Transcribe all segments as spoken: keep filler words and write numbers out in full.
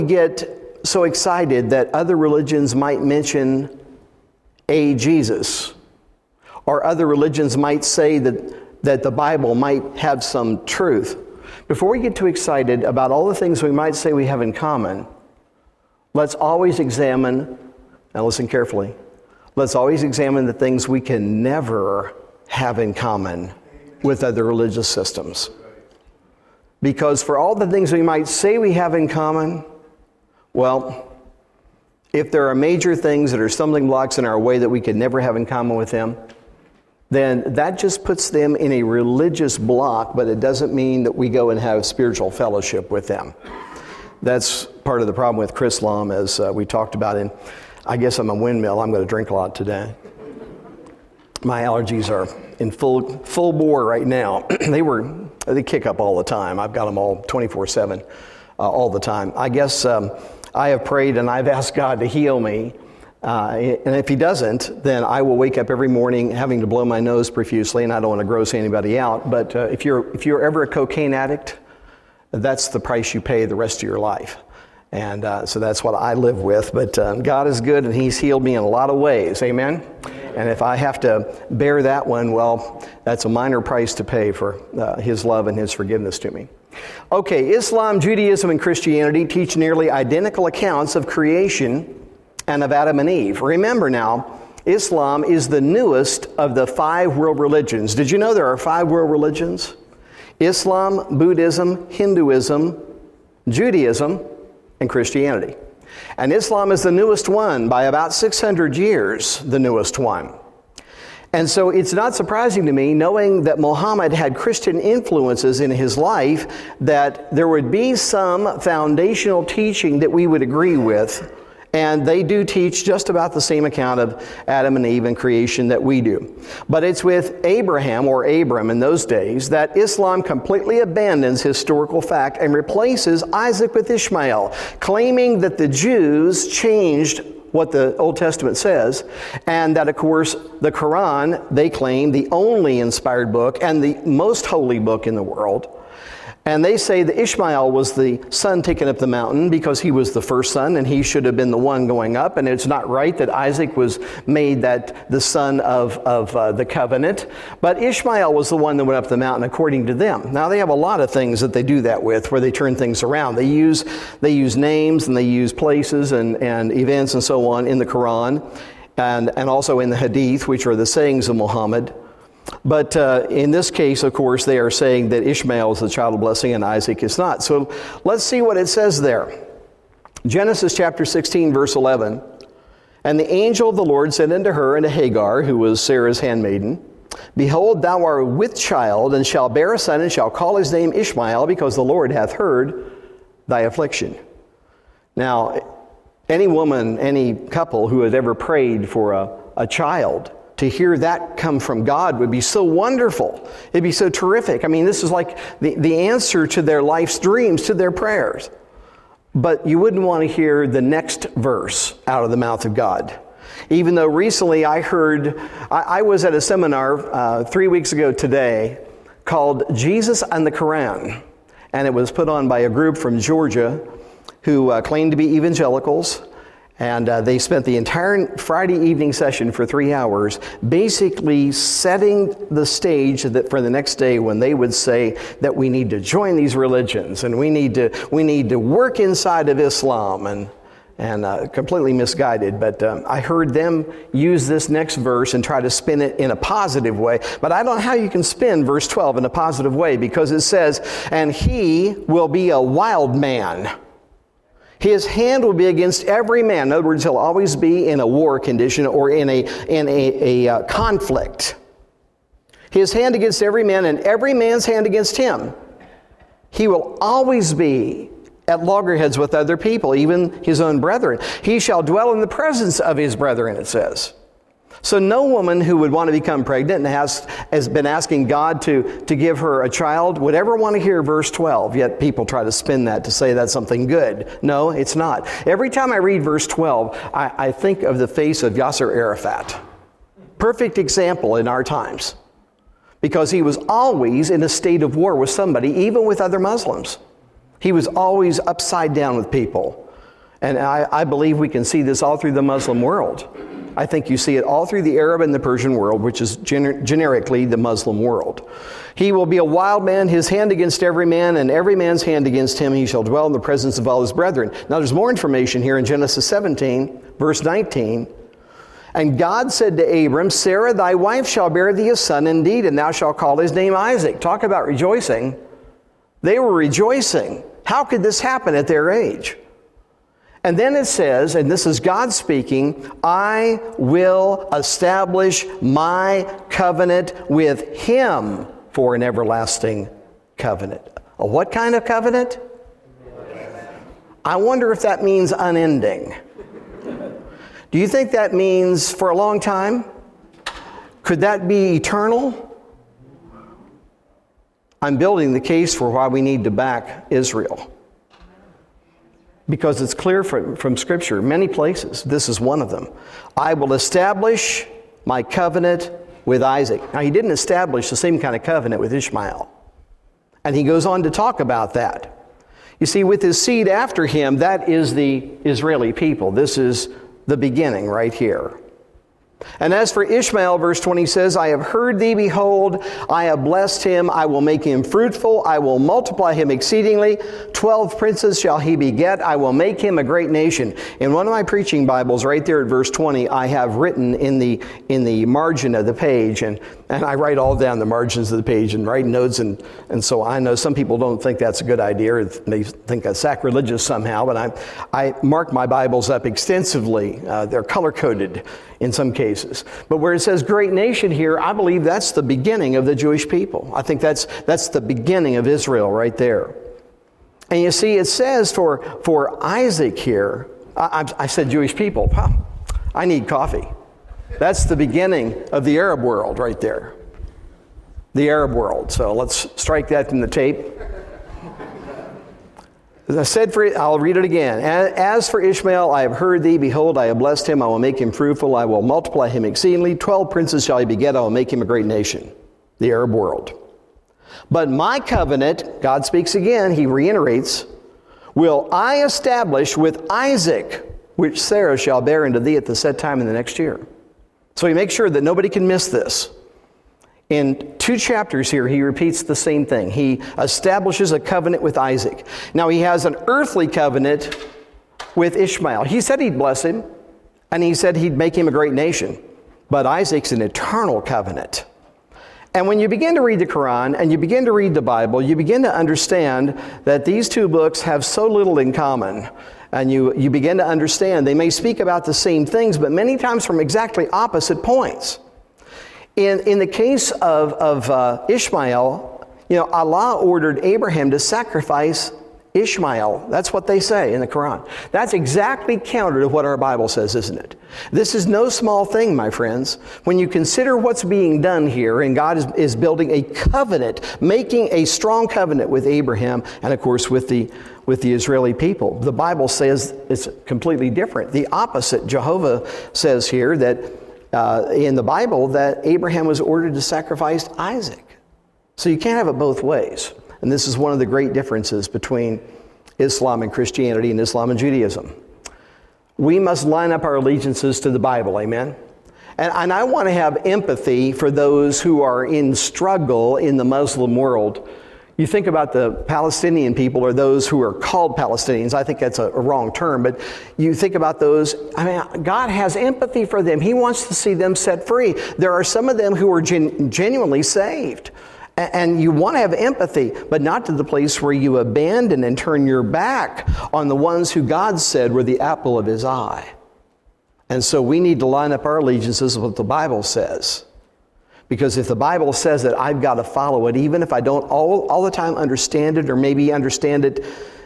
get so excited that other religions might mention a Jesus, or other religions might say that, that the Bible might have some truth. Before we get too excited about all the things we might say we have in common, let's always examine, now listen carefully, let's always examine the things we can never have in common with other religious systems. Because for all the things we might say we have in common, well, if there are major things that are stumbling blocks in our way that we could never have in common with them, then that just puts them in a religious block, but it doesn't mean that we go and have spiritual fellowship with them. That's part of the problem with Chrislam, as uh, we talked about in, I guess I'm a windmill, I'm going to drink a lot today. My allergies are in full full bore right now. they were they kick up all the time. I've got them all twenty-four seven, uh, all the time. I guess um, I have prayed and I've asked God to heal me. Uh, and if he doesn't, then I will wake up every morning having to blow my nose profusely, and I don't want to gross anybody out. But uh, if you're if you're ever a cocaine addict, that's the price you pay the rest of your life. And uh, so that's what I live with. But uh, God is good, and he's healed me in a lot of ways. Amen? And if I have to bear that one, well, that's a minor price to pay for uh, his love and his forgiveness to me. Okay, Islam, Judaism, and Christianity teach nearly identical accounts of creation and of Adam and Eve. Remember now, Islam is the newest of the five world religions. Did you know there are five world religions? Islam, Buddhism, Hinduism, Judaism, and Christianity. And Islam is the newest one by about six hundred years, the newest one. And so it's not surprising to me, knowing that Muhammad had Christian influences in his life, that there would be some foundational teaching that we would agree with. And they do teach just about the same account of Adam and Eve and creation that we do. But it's with Abraham, or Abram in those days, that Islam completely abandons historical fact and replaces Isaac with Ishmael, claiming that the Jews changed what the Old Testament says, and that, of course, the Quran, they claim, the only inspired book and the most holy book in the world. And they say that Ishmael was the son taken up the mountain because he was the first son and he should have been the one going up. And it's not right that Isaac was made that the son of, of uh, the covenant. But Ishmael was the one that went up the mountain according to them. Now they have a lot of things that they do that with, where they turn things around. They use they use names and they use places and, and events and so on in the Quran and, and also in the Hadith, which are the sayings of Muhammad. But uh, in this case, of course, they are saying that Ishmael is the child of blessing and Isaac is not. So let's see what it says there. Genesis chapter sixteen, verse eleven. And the angel of the Lord said unto her and to Hagar, who was Sarah's handmaiden, Behold, thou art with child, and shalt bear a son, and shalt call his name Ishmael, because the Lord hath heard thy affliction. Now, any woman, any couple who had ever prayed for a, a child, to hear that come from God would be so wonderful. It'd be so terrific. I mean, this is like the, the answer to their life's dreams, to their prayers. But you wouldn't want to hear the next verse out of the mouth of God. Even though recently I heard, I, I was at a seminar uh, three weeks ago today called Jesus and the Quran. And it was put on by a group from Georgia who uh, claimed to be evangelicals. And uh, they spent the entire Friday evening session for three hours basically setting the stage that for the next day when they would say that we need to join these religions and we need to we need to work inside of Islam, and and uh, completely misguided. But um, I heard them use this next verse and try to spin it in a positive way. But I don't know how you can spin verse twelve in a positive way, because it says, and he will be a wild man. His hand will be against every man. In other words, he'll always be in a war condition or in a in a, a uh, conflict. His hand against every man, and every man's hand against him. He will always be at loggerheads with other people, even his own brethren. He shall dwell in the presence of his brethren, it says. So no woman who would want to become pregnant and has, has been asking God to, to give her a child would ever want to hear verse twelve, yet people try to spin that to say that's something good. No, it's not. Every time I read verse twelve, I, I think of the face of Yasser Arafat. Perfect example in our times. Because he was always in a state of war with somebody, even with other Muslims. He was always upside down with people. And I, I believe we can see this all through the Muslim world. I think you see it all through the Arab and the Persian world, which is gener- generically the Muslim world. He will be a wild man, his hand against every man, and every man's hand against him. He shall dwell in the presence of all his brethren. Now there's more information here in Genesis seventeen, verse nineteen. And God said to Abram, Sarah thy wife shall bear thee a son indeed, and thou shalt call his name Isaac. Talk about rejoicing. They were rejoicing. How could this happen at their age? And then it says, and this is God speaking, I will establish my covenant with him for an everlasting covenant. A what kind of covenant? I wonder if that means unending. Do you think that means for a long time? Could that be eternal? I'm building the case for why we need to back Israel. Because it's clear from, from Scripture, many places, this is one of them. I will establish my covenant with Isaac. Now, he didn't establish the same kind of covenant with Ishmael. And he goes on to talk about that. You see, with his seed after him, that is the Israeli people. This is the beginning right here. And as for Ishmael, verse twenty says, I have heard thee, behold, I have blessed him, I will make him fruitful, I will multiply him exceedingly, twelve princes shall he beget, I will make him a great nation. In one of my preaching Bibles, right there at verse twenty, I have written in the in the margin of the page, and, and I write all down the margins of the page and write notes, and, and so I know some people don't think that's a good idea, or they think that's sacrilegious somehow, but I, I mark my Bibles up extensively. Uh, they're color-coded in some cases. But where it says great nation here, I believe that's the beginning of the Jewish people. I think that's that's the beginning of Israel right there. And you see, it says for, for Isaac here, I, I said Jewish people, huh, I need coffee. That's the beginning of the Arab world right there. The Arab world. So let's strike that from the tape. As I said, for I'll read it again. As for Ishmael, I have heard thee. Behold, I have blessed him. I will make him fruitful. I will multiply him exceedingly. Twelve princes shall he beget. I will make him a great nation. The Arab world. But my covenant, God speaks again, he reiterates, will I establish with Isaac, which Sarah shall bear unto thee at the set time in the next year. So he makes sure that nobody can miss this. In two chapters here, he repeats the same thing. He establishes a covenant with Isaac. Now, he has an earthly covenant with Ishmael. He said he'd bless him, and he said he'd make him a great nation. But Isaac's an eternal covenant. And when you begin to read the Quran and you begin to read the Bible, you begin to understand that these two books have so little in common. And you, you begin to understand they may speak about the same things, but many times from exactly opposite points. In, in the case of, of uh, Ishmael, you know, Allah ordered Abraham to sacrifice Ishmael. That's what they say in the Quran. That's exactly counter to what our Bible says, isn't it? This is no small thing, my friends. When you consider what's being done here, and God is, is building a covenant, making a strong covenant with Abraham, and of course with the with the Israeli people. The Bible says it's completely different. The opposite. Jehovah says here that uh, in the Bible that Abraham was ordered to sacrifice Isaac. So you can't have it both ways. And this is one of the great differences between Islam and Christianity and Islam and Judaism. We must line up our allegiances to the Bible, amen? And, and I want to have empathy for those who are in struggle in the Muslim world. You think about the Palestinian people or those who are called Palestinians. I think that's a, a wrong term, but you think about those. I mean, God has empathy for them. He wants to see them set free. There are some of them who are gen- genuinely saved. And you want to have empathy, but not to the place where you abandon and turn your back on the ones who God said were the apple of his eye. And so we need to line up our allegiances with what the Bible says. Because if the Bible says that, I've got to follow it, even if I don't all, all the time understand it, or maybe understand it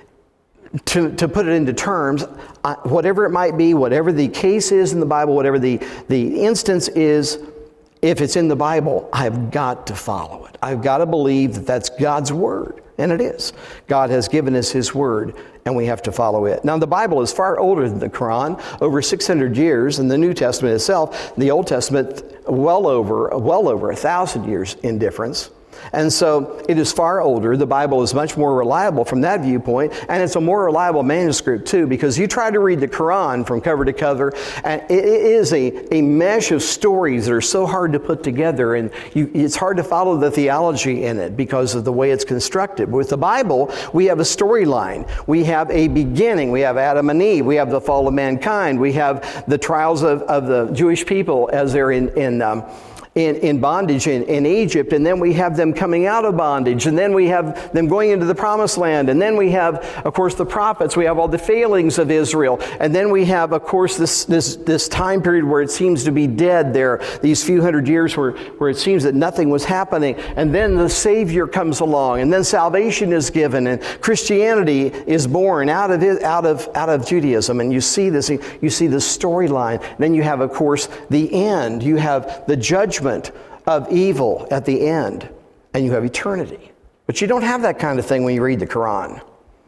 to, to put it into terms, I, whatever it might be, whatever the case is in the Bible, whatever the, the instance is, if it's in the Bible, I've got to follow it. I've got to believe that that's God's word. And it is. God has given us his word, and we have to follow it. Now, the Bible is far older than the Quran, over six hundred years, and the New Testament itself, the Old Testament, well over, well over a thousand years in difference. And so it is far older. The Bible is much more reliable from that viewpoint, and it's a more reliable manuscript too, because you try to read the Quran from cover to cover, and it is a, a mesh of stories that are so hard to put together, and you, it's hard to follow the theology in it because of the way it's constructed. With the Bible, we have a storyline. We have a beginning. We have Adam and Eve. We have the fall of mankind. We have the trials of, of the Jewish people as they're in, in um, In, in bondage in, in Egypt, and then we have them coming out of bondage, and then we have them going into the promised land, and then we have, of course, the prophets. We have all the failings of Israel, and then we have, of course, this this this time period where it seems to be dead there, these few hundred years where, where it seems that nothing was happening, and then the Savior comes along, and then salvation is given, and Christianity is born out of it, out of out of Judaism, and you see this, you see the storyline. Then you have, of course, the end. You have the judgment of evil at the end, and you have eternity. But you don't have that kind of thing when you read the Quran.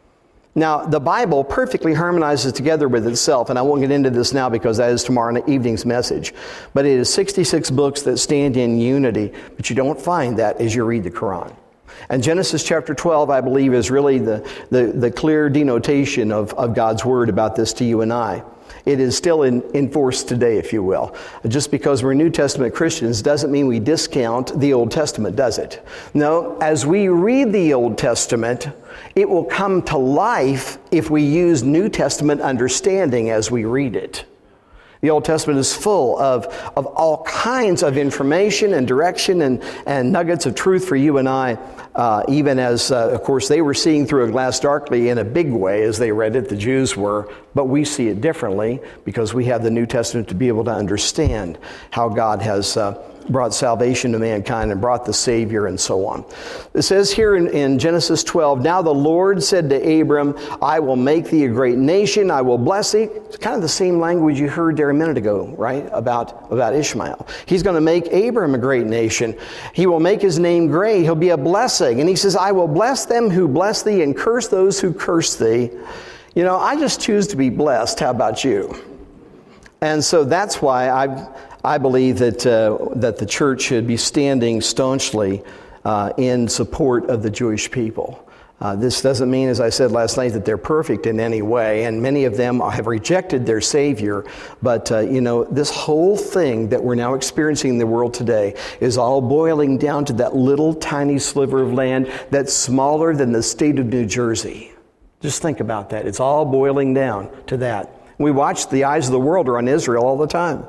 Now, the Bible perfectly harmonizes together with itself, and I won't get into this now because that is tomorrow evening's message. But it is sixty-six books that stand in unity, but you don't find that as you read the Quran. And Genesis chapter twelve, I believe, is really the, the, the clear denotation of, of God's word about this to you and I. It is still in, in force today, if you will. Just because we're New Testament Christians doesn't mean we discount the Old Testament, does it? No, as we read the Old Testament, it will come to life if we use New Testament understanding as we read it. The Old Testament is full of, of all kinds of information and direction and, and nuggets of truth for you and I, uh, even as, uh, of course, they were seeing through a glass darkly in a big way as they read it, the Jews were, but we see it differently because we have the New Testament to be able to understand how God has uh, brought salvation to mankind and brought the Savior and so on. It says here in, in Genesis twelve, "Now the Lord said to Abram, I will make thee a great nation, I will bless thee." It's kind of the same language you heard there a minute ago, right, about, about Ishmael. He's going to make Abram a great nation. He will make his name great. He'll be a blessing. And he says, "I will bless them who bless thee and curse those who curse thee." You know, I just choose to be blessed. How about you? And so that's why I I believe that uh, that the church should be standing staunchly uh, in support of the Jewish people. Uh, this doesn't mean, as I said last night, that they're perfect in any way, and many of them have rejected their Savior. But, uh, you know, this whole thing that we're now experiencing in the world today is all boiling down to that little tiny sliver of land that's smaller than the state of New Jersey. Just think about that. It's all boiling down to that. We watch, the eyes of the world are on Israel all the time.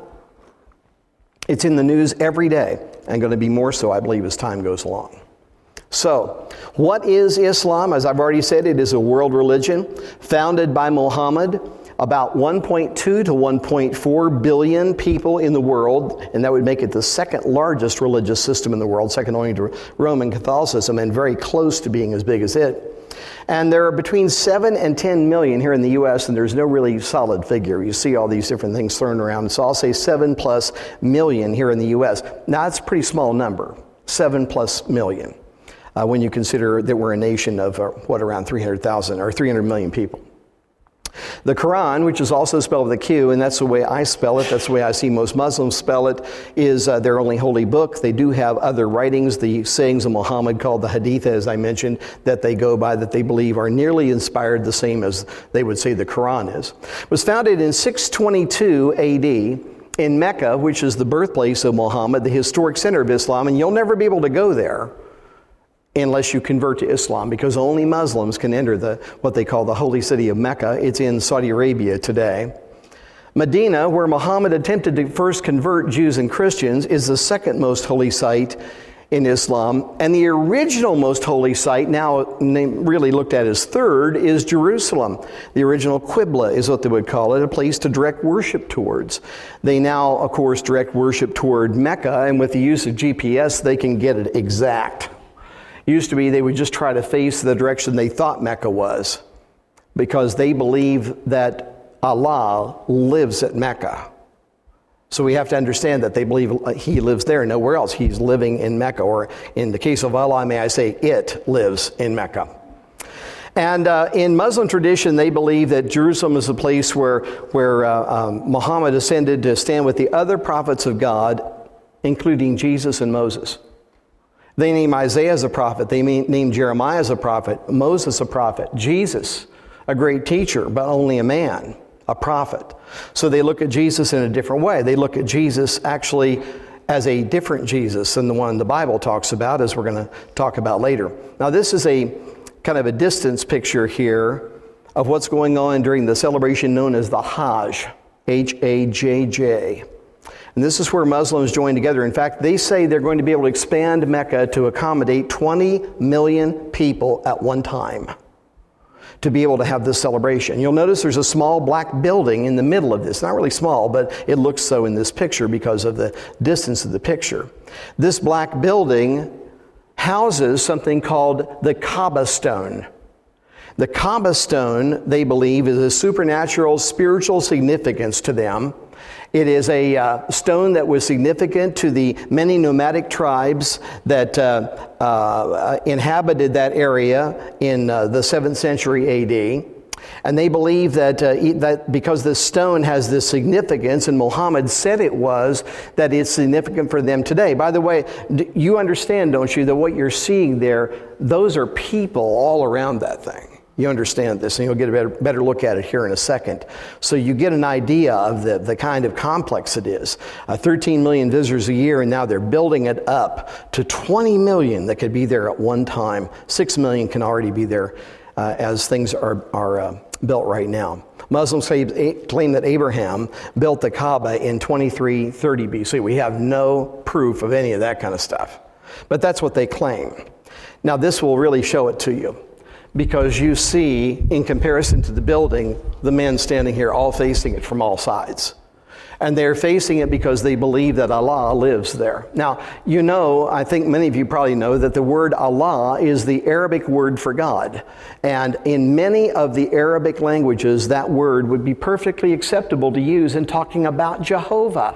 It's in the news every day, and going to be more so, I believe, as time goes along. So, what is Islam? As I've already said, it is a world religion founded by Muhammad. About one point two to one point four billion people in the world, and that would make it the second largest religious system in the world, second only to Roman Catholicism, and very close to being as big as it. And there are between seven and ten million here in the U S, and there's no really solid figure. You see all these different things thrown around. So I'll say seven plus million here in the U S. Now, that's a pretty small number, seven plus million, uh, when you consider that we're a nation of, uh, what, around three hundred thousand or three hundred million people. The Quran, which is also spelled with a Q, and that's the way I spell it, that's the way I see most Muslims spell it, is uh, their only holy book. They do have other writings, the sayings of Muhammad called the Hadith, as I mentioned, that they go by, that they believe are nearly inspired the same as they would say the Quran is. It was founded in six twenty-two A D in Mecca, which is the birthplace of Muhammad, the historic center of Islam, and you'll never be able to go there unless you convert to Islam, because only Muslims can enter the what they call the holy city of Mecca. It's in Saudi Arabia today. Medina, where Muhammad attempted to first convert Jews and Christians, is the second most holy site in Islam. And the original most holy site, now really looked at as third, is Jerusalem. The original Qibla is what they would call it, a place to direct worship towards. They now, of course, direct worship toward Mecca, and with the use of G P S, they can get it exact. Used to be they would just try to face the direction they thought Mecca was, because they believe that Allah lives at Mecca. So we have to understand that they believe He lives there, nowhere else. He's living in Mecca, or in the case of Allah, may I say, it lives in Mecca. And uh, in Muslim tradition, they believe that Jerusalem is a place where, where uh, um, Muhammad ascended to stand with the other prophets of God, including Jesus and Moses. They name Isaiah as a prophet. They name Jeremiah as a prophet, Moses a prophet, Jesus a great teacher, but only a man, a prophet. So they look at Jesus in a different way. They look at Jesus actually as a different Jesus than the one the Bible talks about, as we're going to talk about later. Now, this is a kind of a distance picture here of what's going on during the celebration known as the Hajj, H A J J. And this is where Muslims join together. In fact, they say they're going to be able to expand Mecca to accommodate twenty million people at one time to be able to have this celebration. You'll notice there's a small black building in the middle of this. Not really small, but it looks so in this picture because of the distance of the picture. This black building houses something called the Kaaba stone. The Kaaba stone, they believe, is a supernatural spiritual significance to them. It is a uh, stone that was significant to the many nomadic tribes that uh, uh, inhabited that area in uh, the seventh century A D. And they believe that, uh, that because this stone has this significance, and Muhammad said it was, that it's significant for them today. By the way, you understand, don't you, that what you're seeing there, those are people all around that thing. You understand this, and you'll get a better, better look at it here in a second. So you get an idea of the, the kind of complex it is. Uh, thirteen million visitors a year, and now they're building it up to twenty million that could be there at one time. six million can already be there uh, as things are, are uh, built right now. Muslims say, claim that Abraham built the Kaaba in twenty-three thirty B C. We have no proof of any of that kind of stuff. But that's what they claim. Now this will really show it to you, because you see, in comparison to the building, the men standing here all facing it from all sides. And they're facing it because they believe that Allah lives there. Now, you know, I think many of you probably know that the word Allah is the Arabic word for God. And in many of the Arabic languages, that word would be perfectly acceptable to use in talking about Jehovah.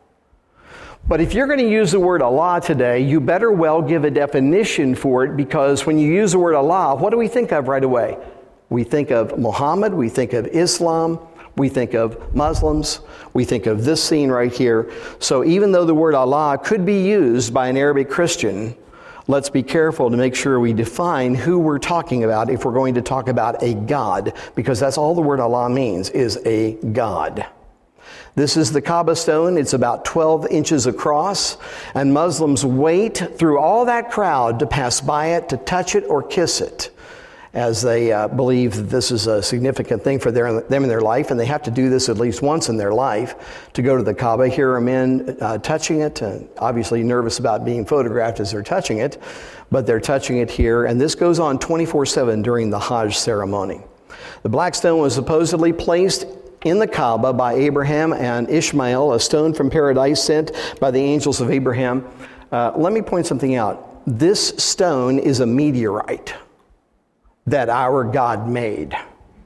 But if you're going to use the word Allah today, you better well give a definition for it, because when you use the word Allah, what do we think of right away? We think of Muhammad, we think of Islam, we think of Muslims, we think of this scene right here. So even though the word Allah could be used by an Arabic Christian, let's be careful to make sure we define who we're talking about if we're going to talk about a God, because that's all the word Allah means, is a God. This is the Kaaba stone. It's about twelve inches across, and Muslims wait through all that crowd to pass by it, to touch it or kiss it, as they uh, believe that this is a significant thing for their, them in their life, and they have to do this at least once in their life to go to the Kaaba. Here are men uh, touching it, and obviously nervous about being photographed as they're touching it, but they're touching it here, and this goes on twenty-four seven during the Hajj ceremony. The black stone was supposedly placed in the Kaaba by Abraham and Ishmael, a stone from paradise sent by the angels of Abraham. Uh, let me point something out. This stone is a meteorite that our God made,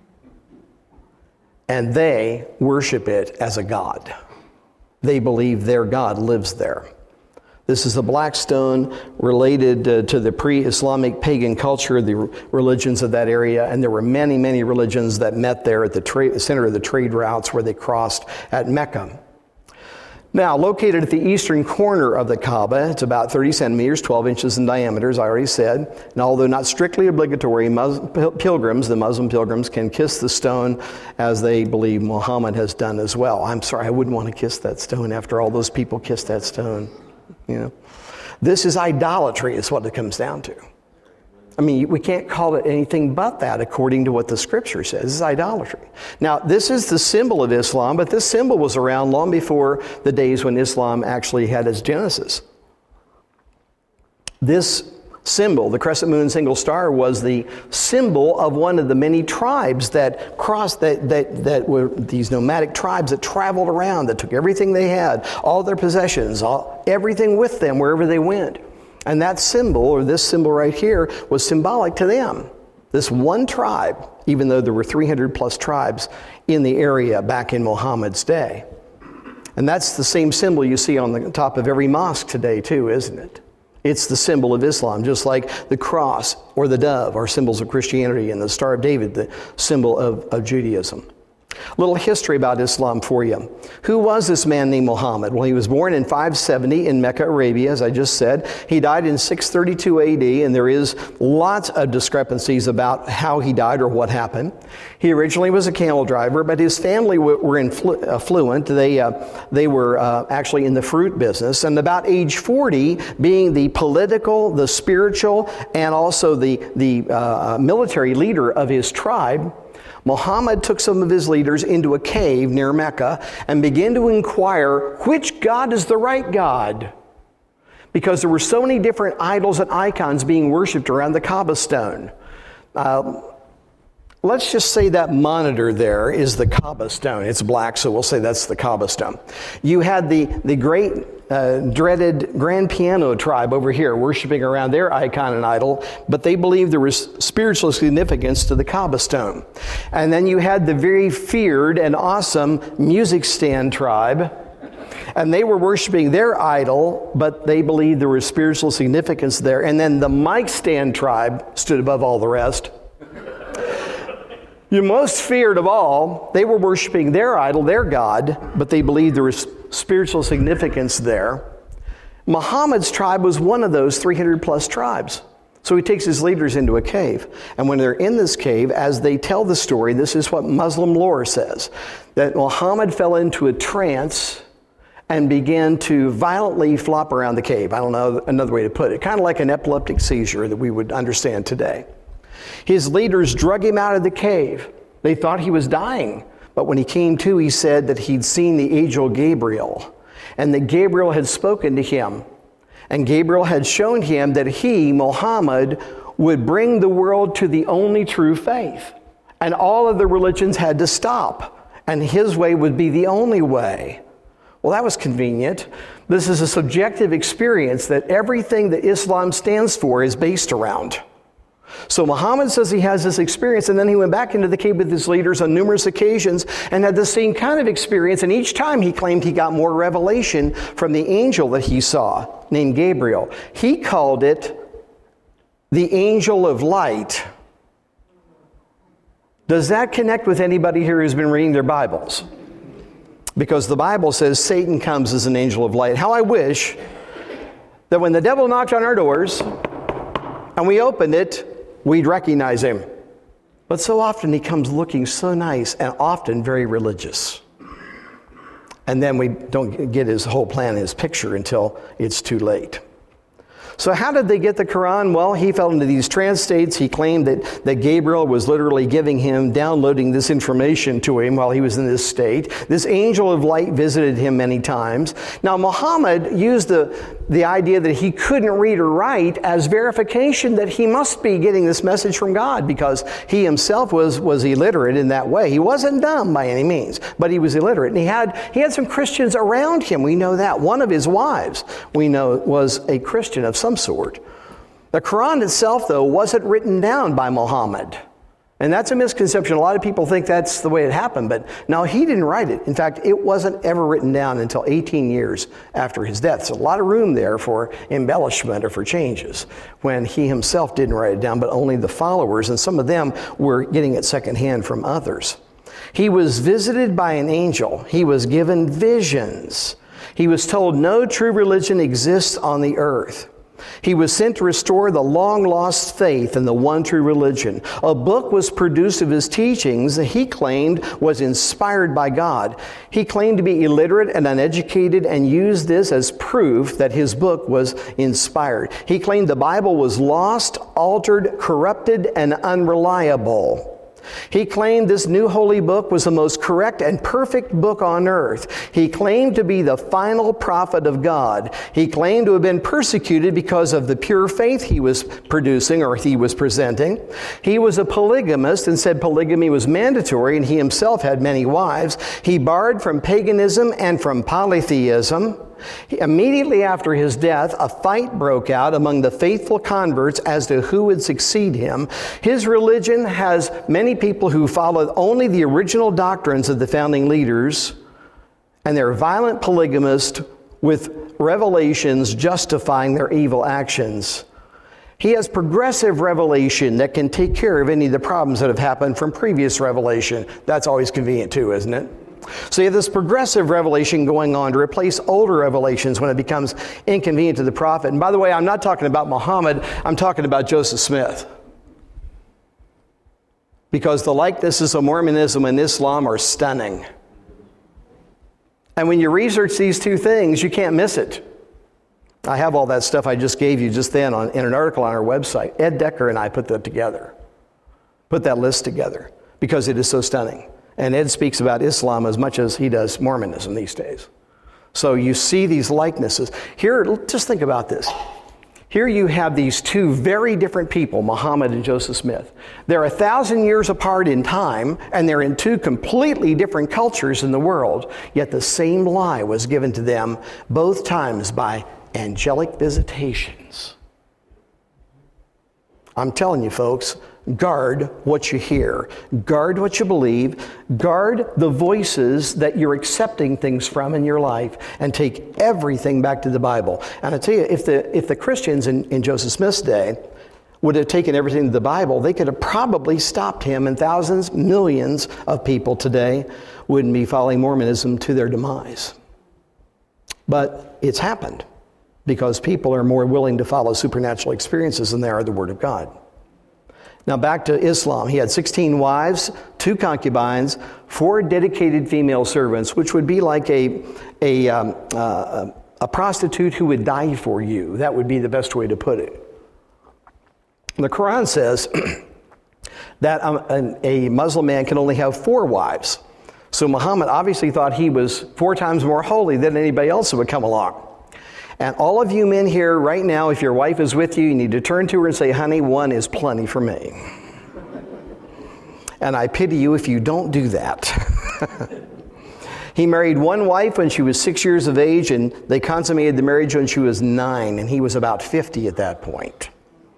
and they worship it as a god. They believe their God lives there. This is the black stone related uh, to the pre-Islamic pagan culture, the religions of that area, and there were many, many religions that met there at the tra- center of the trade routes where they crossed at Mecca. Now, located at the eastern corner of the Kaaba, it's about thirty centimeters, twelve inches in diameter, as I already said, and although not strictly obligatory, Mus- pilgrims, the Muslim pilgrims, can kiss the stone as they believe Muhammad has done as well. I'm sorry, I wouldn't want to kiss that stone after all those people kissed that stone. You know, this is idolatry, is what it comes down to. I mean, we can't call it anything but that according to what the scripture says. This is idolatry. Now, this is the symbol of Islam, but this symbol was around long before the days when Islam actually had its genesis. This symbol, the crescent moon single star, was the symbol of one of the many tribes that crossed, that, that, that were these nomadic tribes that traveled around, that took everything they had, all their possessions, all, everything with them wherever they went. And that symbol, or this symbol right here, was symbolic to them. This one tribe, even though there were three hundred plus tribes in the area back in Muhammad's day. And that's the same symbol you see on the top of every mosque today too, isn't it? It's the symbol of Islam, just like the cross or the dove are symbols of Christianity, and the Star of David, the symbol of, of Judaism. A little history about Islam for you. Who was this man named Muhammad? Well, he was born in five seventy in Mecca, Arabia, as I just said. He died in six thirty-two A D, and there is lots of discrepancies about how he died or what happened. He originally was a camel driver, but his family were influ- affluent. They, uh, they were uh, actually in the fruit business. And about age forty, being the political, the spiritual, and also the, the uh, military leader of his tribe, Muhammad took some of his leaders into a cave near Mecca and began to inquire which God is the right God, because there were so many different idols and icons being worshipped around the Kaaba stone. Uh, let's just say that monitor there is the Kaaba stone. It's black, so we'll say that's the Kaaba stone. You had the, the great Uh, dreaded grand piano tribe over here worshiping around their icon and idol, but they believed there was spiritual significance to the Kaaba stone. And then you had the very feared and awesome music stand tribe, and they were worshiping their idol, but they believed there was spiritual significance there. And then the mic stand tribe stood above all the rest. You most feared of all, they were worshiping their idol, their God, but they believed there was spiritual significance there. Muhammad's tribe was one of those three hundred plus tribes. So he takes his leaders into a cave. And when they're in this cave, as they tell the story, this is what Muslim lore says, that Muhammad fell into a trance and began to violently flop around the cave. I don't know another way to put it. Kind of like an epileptic seizure that we would understand today. His leaders drug him out of the cave. They thought he was dying. But when he came to, he said that he'd seen the angel Gabriel, and that Gabriel had spoken to him. And Gabriel had shown him that he, Muhammad, would bring the world to the only true faith. And all of the religions had to stop, and his way would be the only way. Well, that was convenient. This is a subjective experience that everything that Islam stands for is based around. So Muhammad says he has this experience, and then he went back into the cave with his leaders on numerous occasions and had the same kind of experience, and each time he claimed he got more revelation from the angel that he saw, named Gabriel. He called it the angel of light. Does that connect with anybody here who's been reading their Bibles? Because the Bible says Satan comes as an angel of light. How I wish that when the devil knocked on our doors and we opened it, we'd recognize him. But so often he comes looking so nice and often very religious. And then we don't get his whole plan, his picture, until it's too late. So how did they get the Quran? Well, he fell into these trance states. He claimed that, that Gabriel was literally giving him, downloading this information to him while he was in this state. This angel of light visited him many times. Now, Muhammad used the, the idea that he couldn't read or write as verification that he must be getting this message from God, because he himself was, was illiterate in that way. He wasn't dumb by any means, but he was illiterate. And he had, he had some Christians around him. We know that. One of his wives, we know, was a Christian of some sort. The Quran itself, though, wasn't written down by Muhammad. And that's a misconception. A lot of people think that's the way it happened, but no, he didn't write it. In fact, it wasn't ever written down until eighteen years after his death. So a lot of room there for embellishment or for changes when he himself didn't write it down, but only the followers, and some of them were getting it secondhand from others. He was visited by an angel. He was given visions. He was told no true religion exists on the earth. He was sent to restore the long-lost faith in the one true religion. A book was produced of his teachings that he claimed was inspired by God. He claimed to be illiterate and uneducated and used this as proof that his book was inspired. He claimed the Bible was lost, altered, corrupted, and unreliable. He claimed this new holy book was the most correct and perfect book on earth. He claimed to be the final prophet of God. He claimed to have been persecuted because of the pure faith he was producing or he was presenting. He was a polygamist and said polygamy was mandatory, and he himself had many wives. He barred from paganism and from polytheism. Immediately after his death, a fight broke out among the faithful converts as to who would succeed him. His religion has many people who followed only the original doctrines of the founding leaders, and they're violent polygamists with revelations justifying their evil actions. He has progressive revelation that can take care of any of the problems that have happened from previous revelation. That's always convenient too, isn't it? So you have this progressive revelation going on to replace older revelations when it becomes inconvenient to the prophet. And by the way, I'm not talking about Muhammad, I'm talking about Joseph Smith. Because the likenesses of Mormonism and Islam are stunning. And when you research these two things, you can't miss it. I have all that stuff I just gave you just then on, in an article on our website. Ed Decker and I put that together. Put that list together because it is so stunning. And Ed speaks about Islam as much as he does Mormonism these days. So you see these likenesses. Here, just think about this. Here you have these two very different people, Muhammad and Joseph Smith. They're a thousand years apart in time, and they're in two completely different cultures in the world, yet the same lie was given to them both times by angelic visitations. I'm telling you, folks, guard what you hear. Guard what you believe. Guard the voices that you're accepting things from in your life, and take everything back to the Bible. And I tell you, if the if the Christians in, in Joseph Smith's day would have taken everything to the Bible, they could have probably stopped him, and thousands, millions of people today wouldn't be following Mormonism to their demise. But it's happened because people are more willing to follow supernatural experiences than they are the Word of God. Now back to Islam. He had sixteen wives, two concubines, four dedicated female servants, which would be like a, a, um, uh, a prostitute who would die for you. That would be the best way to put it. The Quran says that um, a Muslim man can only have four wives. So Muhammad obviously thought he was four times more holy than anybody else who would come along. And all of you men here right now, if your wife is with you, you need to turn to her and say, honey, one is plenty for me. And I pity you if you don't do that. He married one wife when she was six years of age, and they consummated the marriage when she was nine, and he was about fifty at that point.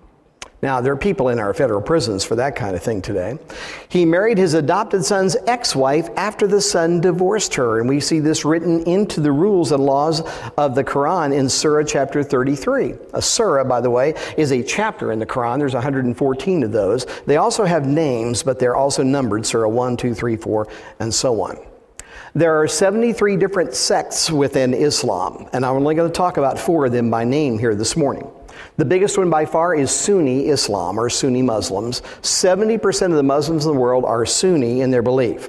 Now, there are people in our federal prisons for that kind of thing today. He married his adopted son's ex-wife after the son divorced her. And we see this written into the rules and laws of the Quran in Surah chapter thirty-three. A surah, by the way, is a chapter in the Quran. There's one hundred fourteen of those. They also have names, but they're also numbered, Surah one, two, three, four, and so on. There are seventy-three different sects within Islam, and I'm only going to talk about four of them by name here this morning. The biggest one by far is Sunni Islam, or Sunni Muslims. seventy percent of the Muslims in the world are Sunni in their belief.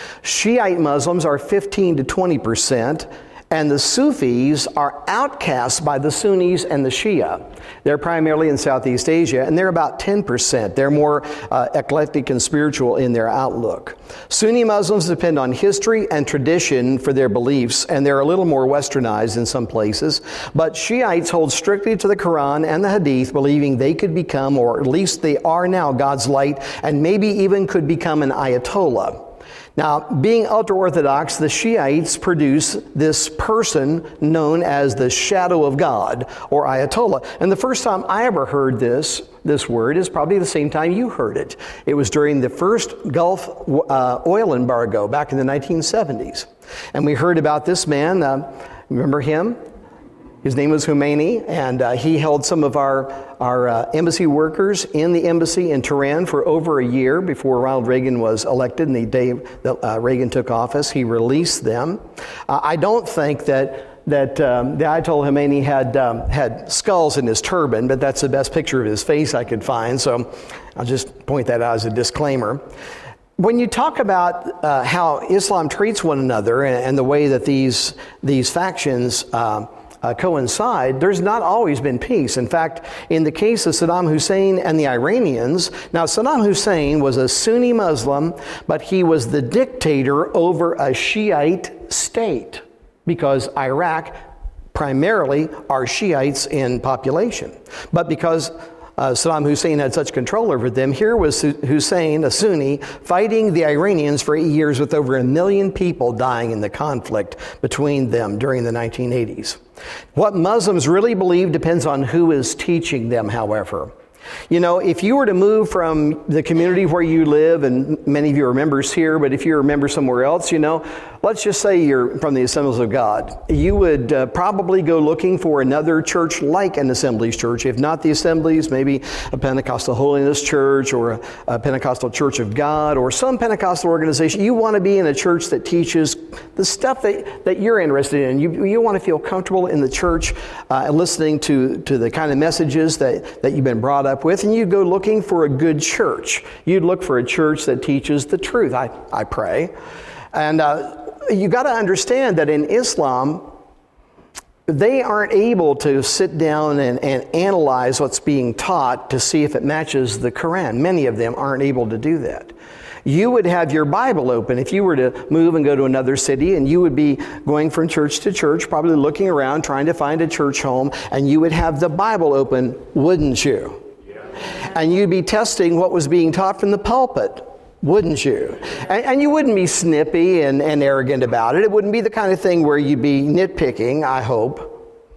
Shiite Muslims are fifteen to twenty percent, and the Sufis are outcasts by the Sunnis and the Shia. They're primarily in Southeast Asia, and they're about ten percent. They're more uh, eclectic and spiritual in their outlook. Sunni Muslims depend on history and tradition for their beliefs, and they're a little more westernized in some places. But Shiites hold strictly to the Quran and the Hadith, believing they could become, or at least they are now, God's light, and maybe even could become an Ayatollah. Now, being ultra-Orthodox, the Shiites produce this person known as the shadow of God, or Ayatollah. And the first time I ever heard this, this word is probably the same time you heard it. It was during the first Gulf uh, oil embargo back in the nineteen seventies. And we heard about this man, uh, remember him? His name was Khomeini, and uh, he held some of our, our uh, embassy workers in the embassy in Tehran for over a year before Ronald Reagan was elected. And the day that uh, Reagan took office, he released them. Uh, I don't think that that um, the Ayatollah Khomeini had um, had skulls in his turban, but that's the best picture of his face I could find. So I'll just point that out as a disclaimer. When you talk about uh, how Islam treats one another and, and the way that these these factions uh, Uh, coincide, there's not always been peace. In fact, in the case of Saddam Hussein and the Iranians, now Saddam Hussein was a Sunni Muslim, but he was the dictator over a Shiite state because Iraq primarily are Shiites in population. But because Uh, Saddam Hussein had such control over them, here was Hussein, a Sunni, fighting the Iranians for eight years with over a million people dying in the conflict between them during the nineteen eighties. What Muslims really believe depends on who is teaching them, however. You know, if you were to move from the community where you live, and many of you are members here, but if you're a member somewhere else, you know, let's just say you're from the Assemblies of God, you would uh, probably go looking for another church like an Assemblies church. If not the Assemblies, maybe a Pentecostal Holiness Church or a, a Pentecostal Church of God or some Pentecostal organization. You want to be in a church that teaches the stuff that, that you're interested in. You, you want to feel comfortable in the church uh, listening to, to the kind of messages that, that you've been brought up with, and you'd go looking for a good church. You'd look for a church that teaches the truth, I, I pray. And uh, you got to understand that in Islam, they aren't able to sit down and, and analyze what's being taught to see if it matches the Quran. Many of them aren't able to do that. You would have your Bible open if you were to move and go to another city, and you would be going from church to church, probably looking around, trying to find a church home, and you would have the Bible open, wouldn't you? And you'd be testing what was being taught from the pulpit, wouldn't you? And, and you wouldn't be snippy and, and arrogant about it. It wouldn't be the kind of thing where you'd be nitpicking, I hope.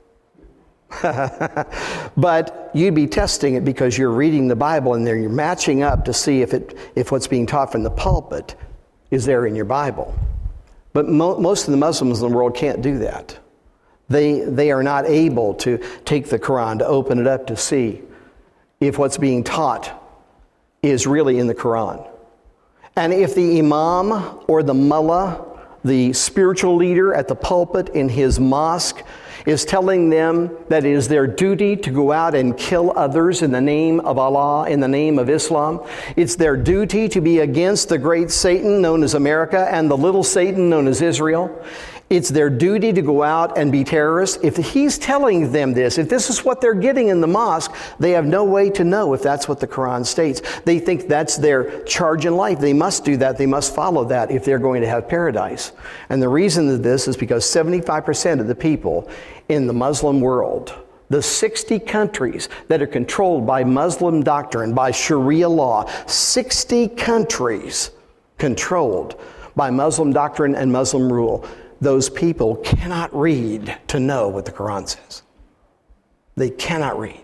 But you'd be testing it because you're reading the Bible and you're matching up to see if it if what's being taught from the pulpit is there in your Bible. But mo- most of the Muslims in the world can't do that. They they are not able to take the Quran, to open it up to see if what's being taught is really in the Quran. And if the imam or the mullah, the spiritual leader at the pulpit in his mosque, is telling them that it is their duty to go out and kill others in the name of Allah, in the name of Islam. It's their duty to be against the great Satan known as America and the little Satan known as Israel. It's their duty to go out and be terrorists. If he's telling them this, if this is what they're getting in the mosque, they have no way to know if that's what the Quran states. They think that's their charge in life. They must do that. They must follow that if they're going to have paradise. And the reason of this is because seventy-five percent of the people in the Muslim world, the sixty countries that are controlled by Muslim doctrine, by Sharia law, sixty countries controlled by Muslim doctrine and Muslim rule, those people cannot read to know what the Quran says. They cannot read.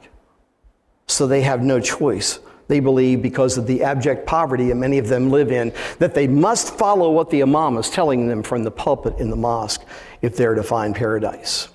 So they have no choice. They believe, because of the abject poverty that many of them live in, that they must follow what the imam is telling them from the pulpit in the mosque if they're to find paradise.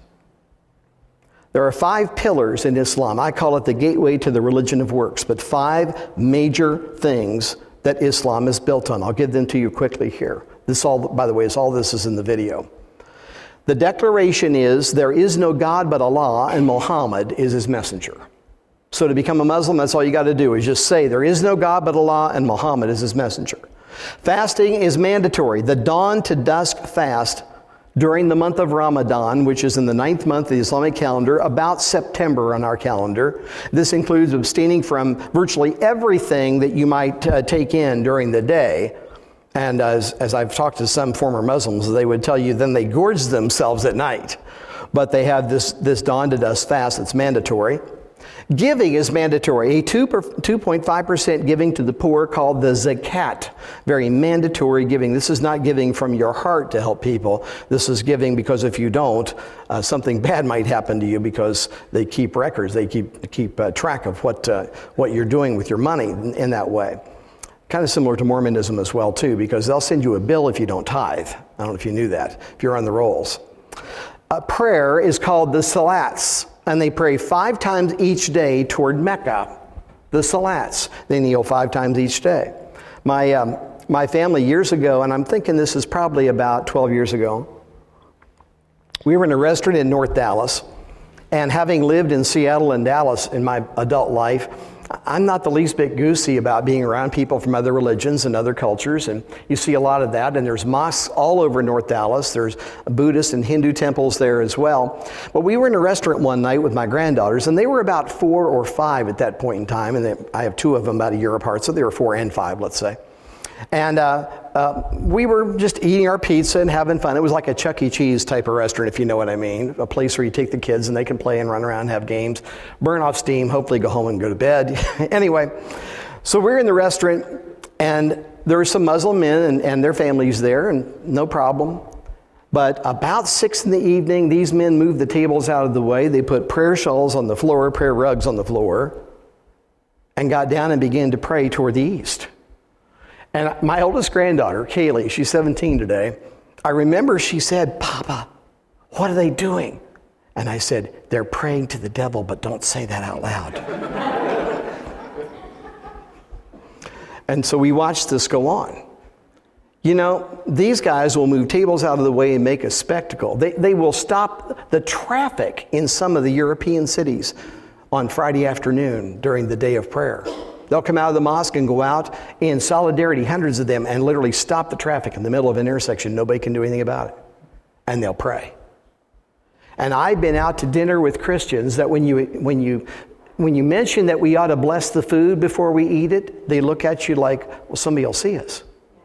There are five pillars in Islam. I call it the gateway to the religion of works, but five major things that Islam is built on. I'll give them to you quickly here. This all, by the way, is all this is in the video. The declaration is, there is no God but Allah, and Muhammad is his messenger. So to become a Muslim, that's all you got to do, is just say, there is no God but Allah, and Muhammad is his messenger. Fasting is mandatory. The dawn to dusk fast during the month of Ramadan, which is in the ninth month of the Islamic calendar, about September on our calendar. This includes abstaining from virtually everything that you might uh, take in during the day. And as, as I've talked to some former Muslims, they would tell you then they gorge themselves at night. But they have this, this dawn to dusk fast that's mandatory. Giving is mandatory. A two point five percent giving to the poor called the zakat. Very mandatory giving. This is not giving from your heart to help people. This is giving because if you don't, uh, something bad might happen to you, because they keep records. They keep, keep uh, track of what, uh, what you're doing with your money in, in that way. Kind of similar to Mormonism as well, too, because they'll send you a bill if you don't tithe. I don't know if you knew that, if you're on the rolls. A prayer is called the salats, and they pray five times each day toward Mecca. The salats. They kneel five times each day. My, um, my family years ago, and I'm thinking this is probably about twelve years ago, we were in a restaurant in North Dallas, and having lived in Seattle and Dallas in my adult life, I'm not the least bit goosey about being around people from other religions and other cultures, and you see a lot of that, and there's mosques all over North Dallas. There's Buddhist and Hindu temples there as well. But we were in a restaurant one night with my granddaughters, and they were about four or five at that point in time, and they, I have two of them about a year apart, so they were four and five, let's say. And uh, uh, we were just eating our pizza and having fun. It was like a Chuck E. Cheese type of restaurant, if you know what I mean. A place where you take the kids and they can play and run around and have games, burn off steam, hopefully go home and go to bed. Anyway, so we're in the restaurant, and there were some Muslim men and, and their families there, and no problem. But about six in the evening, these men moved the tables out of the way. They put prayer shawls on the floor, prayer rugs on the floor. and got down and began to pray toward the east. And my oldest granddaughter, Kaylee, she's seventeen today, I remember she said, "Papa, what are they doing?" And I said, "They're praying to the devil, but don't say that out loud." And so we watched this go on. You know, these guys will move tables out of the way and make a spectacle. They, they will stop the traffic in some of the European cities on Friday afternoon during the day of prayer. They'll come out of the mosque and go out in solidarity, hundreds of them, and literally stop the traffic in the middle of an intersection. Nobody can do anything about it. And they'll pray. And I've been out to dinner with Christians that when you when you when you mention that we ought to bless the food before we eat it, they look at you like, well, somebody will see us.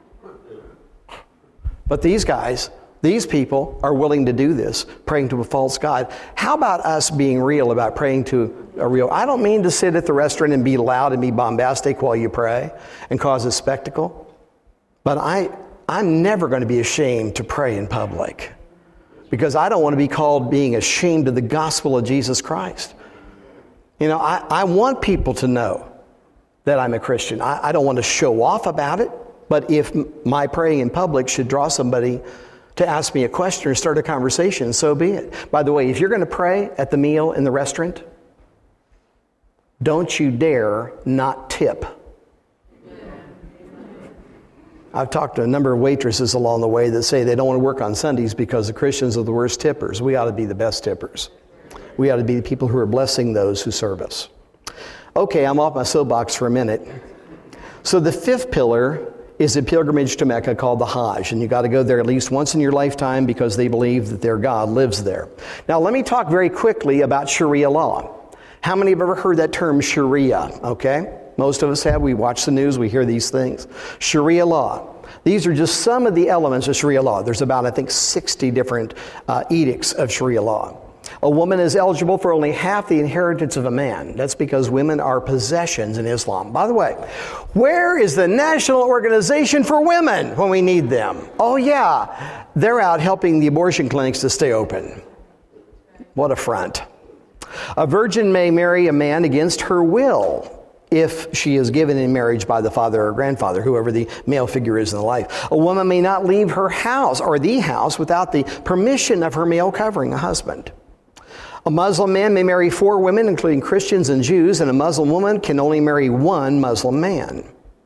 But these guys, these people are willing to do this, praying to a false god. How about us being real about praying to a real? I don't mean to sit at the restaurant and be loud and be bombastic while you pray and cause a spectacle. But I, I'm never going to be ashamed to pray in public, because I don't want to be called being ashamed of the gospel of Jesus Christ. You know, I, I want people to know that I'm a Christian. I, I don't want to show off about it. But if my praying in public should draw somebody to ask me a question or start a conversation, so be it. By the way, if you're going to pray at the meal in the restaurant, don't you dare not tip. I've talked to a number of waitresses along the way that say they don't want to work on Sundays because the Christians are the worst tippers. We ought to be the best tippers. We ought to be the people who are blessing those who serve us. Okay, I'm off my soapbox for a minute. So the fifth pillar is a pilgrimage to Mecca called the Hajj, and you got to go there at least once in your lifetime because they believe that their God lives there. Now, let me talk very quickly about Sharia law. How many have ever heard that term Sharia? Okay, most of us have. We watch the news, we hear these things. Sharia law. These are just some of the elements of Sharia law. There's about, I think, sixty different uh, edicts of Sharia law. A woman is eligible for only half the inheritance of a man. That's because women are possessions in Islam. By the way, where is the National Organization for Women when we need them? Oh yeah, they're out helping the abortion clinics to stay open. What a front. A virgin may marry a man against her will if she is given in marriage by the father or grandfather, whoever the male figure is in the life. A woman may not leave her house or the house without the permission of her male covering, a husband. A Muslim man may marry four women, including Christians and Jews, and a Muslim woman can only marry one Muslim man.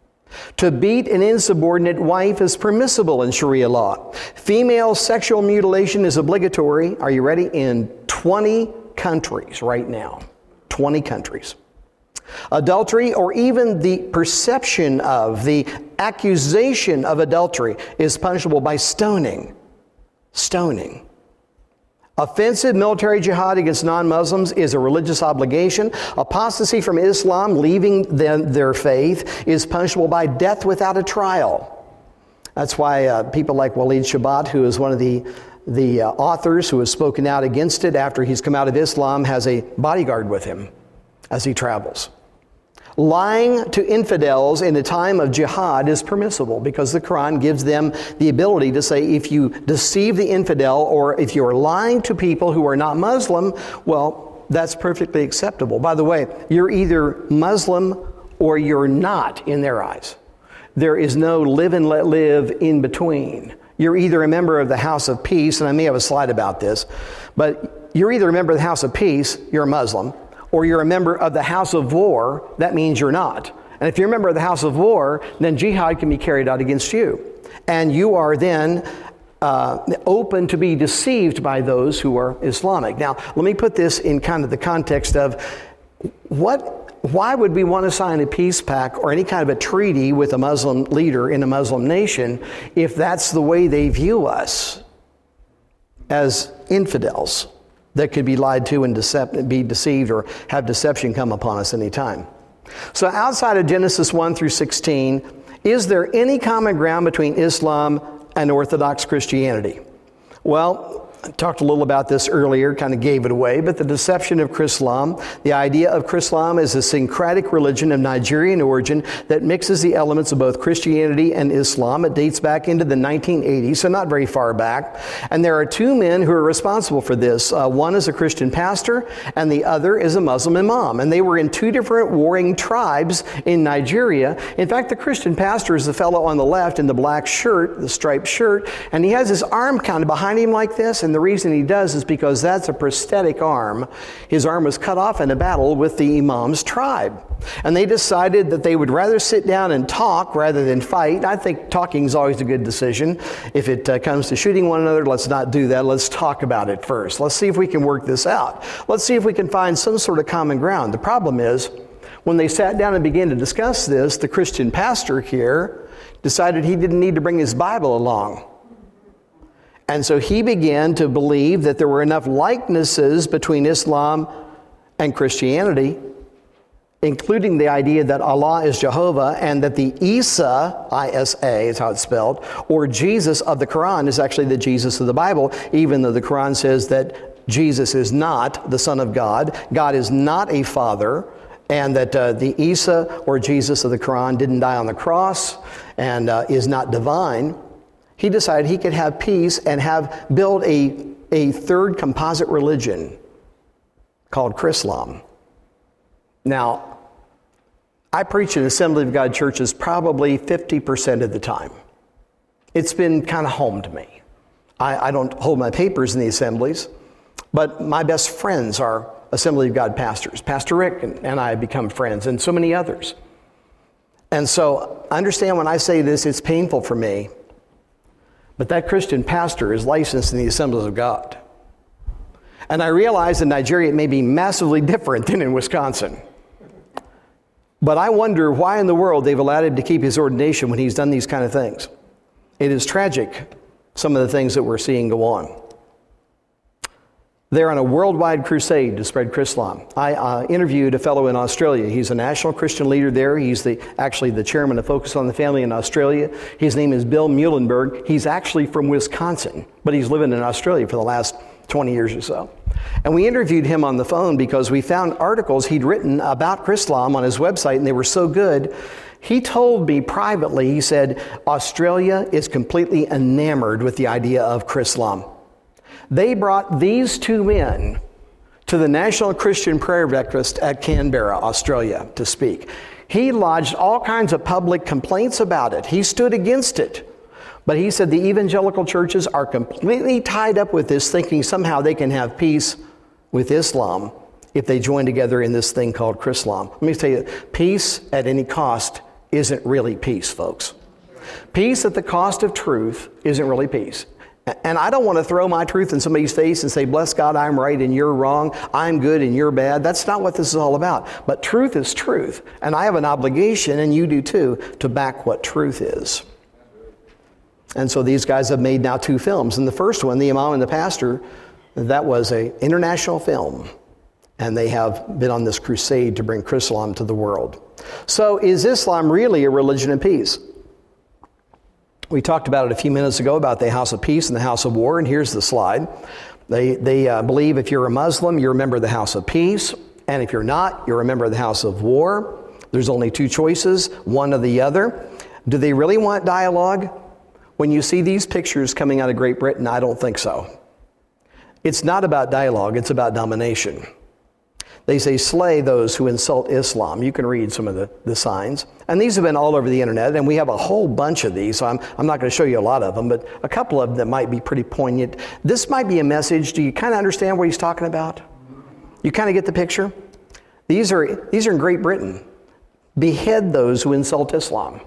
To beat an insubordinate wife is permissible in Sharia law. Female sexual mutilation is obligatory, are you ready, in twenty countries right now. twenty countries. Adultery, or even the perception of, the accusation of adultery, is punishable by stoning. Stoning. Offensive military jihad against non-Muslims is a religious obligation. Apostasy from Islam, leaving them, their faith, is punishable by death without a trial. That's why uh, people like Walid Shabat, who is one of the, the uh, authors who has spoken out against it after he's come out of Islam, has a bodyguard with him as he travels. Lying to infidels in a time of jihad is permissible because the Quran gives them the ability to say if you deceive the infidel or if you're lying to people who are not Muslim, well, that's perfectly acceptable. By the way, you're either Muslim or you're not in their eyes. There is no live and let live in between. You're either a member of the House of Peace, and I may have a slide about this, but you're either a member of the House of Peace, you're a Muslim, or you're a member of the House of War, that means you're not. And if you're a member of the House of War, then jihad can be carried out against you. And you are then uh, open to be deceived by those who are Islamic. Now, let me put this in kind of the context of what, why would we want to sign a peace pact or any kind of a treaty with a Muslim leader in a Muslim nation if that's the way they view us as infidels that could be lied to and decept- be deceived or have deception come upon us any time. So outside of Genesis one through sixteen, is there any common ground between Islam and Orthodox Christianity? Well, I talked a little about this earlier, kind of gave it away, but the deception of Chrislam. The idea of Chrislam is a syncretic religion of Nigerian origin that mixes the elements of both Christianity and Islam. It dates back into the nineteen eighties, so not very far back. And there are two men who are responsible for this. Uh, one is a Christian pastor, and the other is a Muslim imam. And they were in two different warring tribes in Nigeria. In fact, the Christian pastor is the fellow on the left in the black shirt, the striped shirt, and he has his arm kind of behind him like this. And the reason he does is because that's a prosthetic arm. His arm was cut off in a battle with the imam's tribe. And they decided that they would rather sit down and talk rather than fight. I think talking is always a good decision. If it uh, comes to shooting one another, let's not do that. Let's talk about it first. Let's see if we can work this out. Let's see if we can find some sort of common ground. The problem is, when they sat down and began to discuss this, the Christian pastor here decided he didn't need to bring his Bible along. And so he began to believe that there were enough likenesses between Islam and Christianity, including the idea that Allah is Jehovah and that the Isa, I S A is how it's spelled, or Jesus of the Quran is actually the Jesus of the Bible, even though the Quran says that Jesus is not the Son of God, God is not a father, and that uh, the Isa or Jesus of the Quran didn't die on the cross and uh, is not divine. He decided he could have peace and have build a, a third composite religion called Chrislam. Now, I preach in Assembly of God churches probably fifty percent of the time. It's been kind of home to me. I, I don't hold my papers in the assemblies, but my best friends are Assembly of God pastors. Pastor Rick and, and I have become friends, and so many others. And so, understand when I say this, it's painful for me. But that Christian pastor is licensed in the Assemblies of God. And I realize in Nigeria it may be massively different than in Wisconsin. But I wonder why in the world they've allowed him to keep his ordination when he's done these kind of things. It is tragic, some of the things that we're seeing go on. They're on a worldwide crusade to spread Chrislam. I uh, interviewed a fellow in Australia. He's a national Christian leader there. He's the actually the chairman of Focus on the Family in Australia. His name is Bill Muhlenberg. He's actually from Wisconsin, but he's living in Australia for the last twenty years or so. And we interviewed him on the phone because we found articles he'd written about Chrislam on his website, and they were so good. He told me privately, he said, Australia is completely enamored with the idea of Chrislam. They brought these two men to the National Christian Prayer Breakfast at Canberra, Australia, to speak. He lodged all kinds of public complaints about it. He stood against it. But he said the evangelical churches are completely tied up with this, thinking somehow they can have peace with Islam if they join together in this thing called Chrislam. Let me tell you, peace at any cost isn't really peace, folks. Peace at the cost of truth isn't really peace. And I don't want to throw my truth in somebody's face and say, bless God, I'm right and you're wrong. I'm good and you're bad. That's not what this is all about. But truth is truth. And I have an obligation, and you do too, to back what truth is. And so these guys have made now two films. And the first one, The Imam and the Pastor, that was an international film. And they have been on this crusade to bring Chrislam to the world. So is Islam really a religion of peace? We talked about it a few minutes ago about the house of peace and the house of war, and here's the slide. They, they uh, believe if you're a Muslim, you're a member of the house of peace, and if you're not, you're a member of the house of war. There's only two choices, one or the other. Do they really want dialogue? When you see these pictures coming out of Great Britain, I don't think so. It's not about dialogue, it's about domination. They say, slay those who insult Islam. You can read some of the, the signs. And these have been all over the internet, and we have a whole bunch of these, so I'm, I'm not going to show you a lot of them, but a couple of them that might be pretty poignant. This might be a message. Do you kind of understand what he's talking about? You kind of get the picture? These are, these are in Great Britain. Behead those who insult Islam.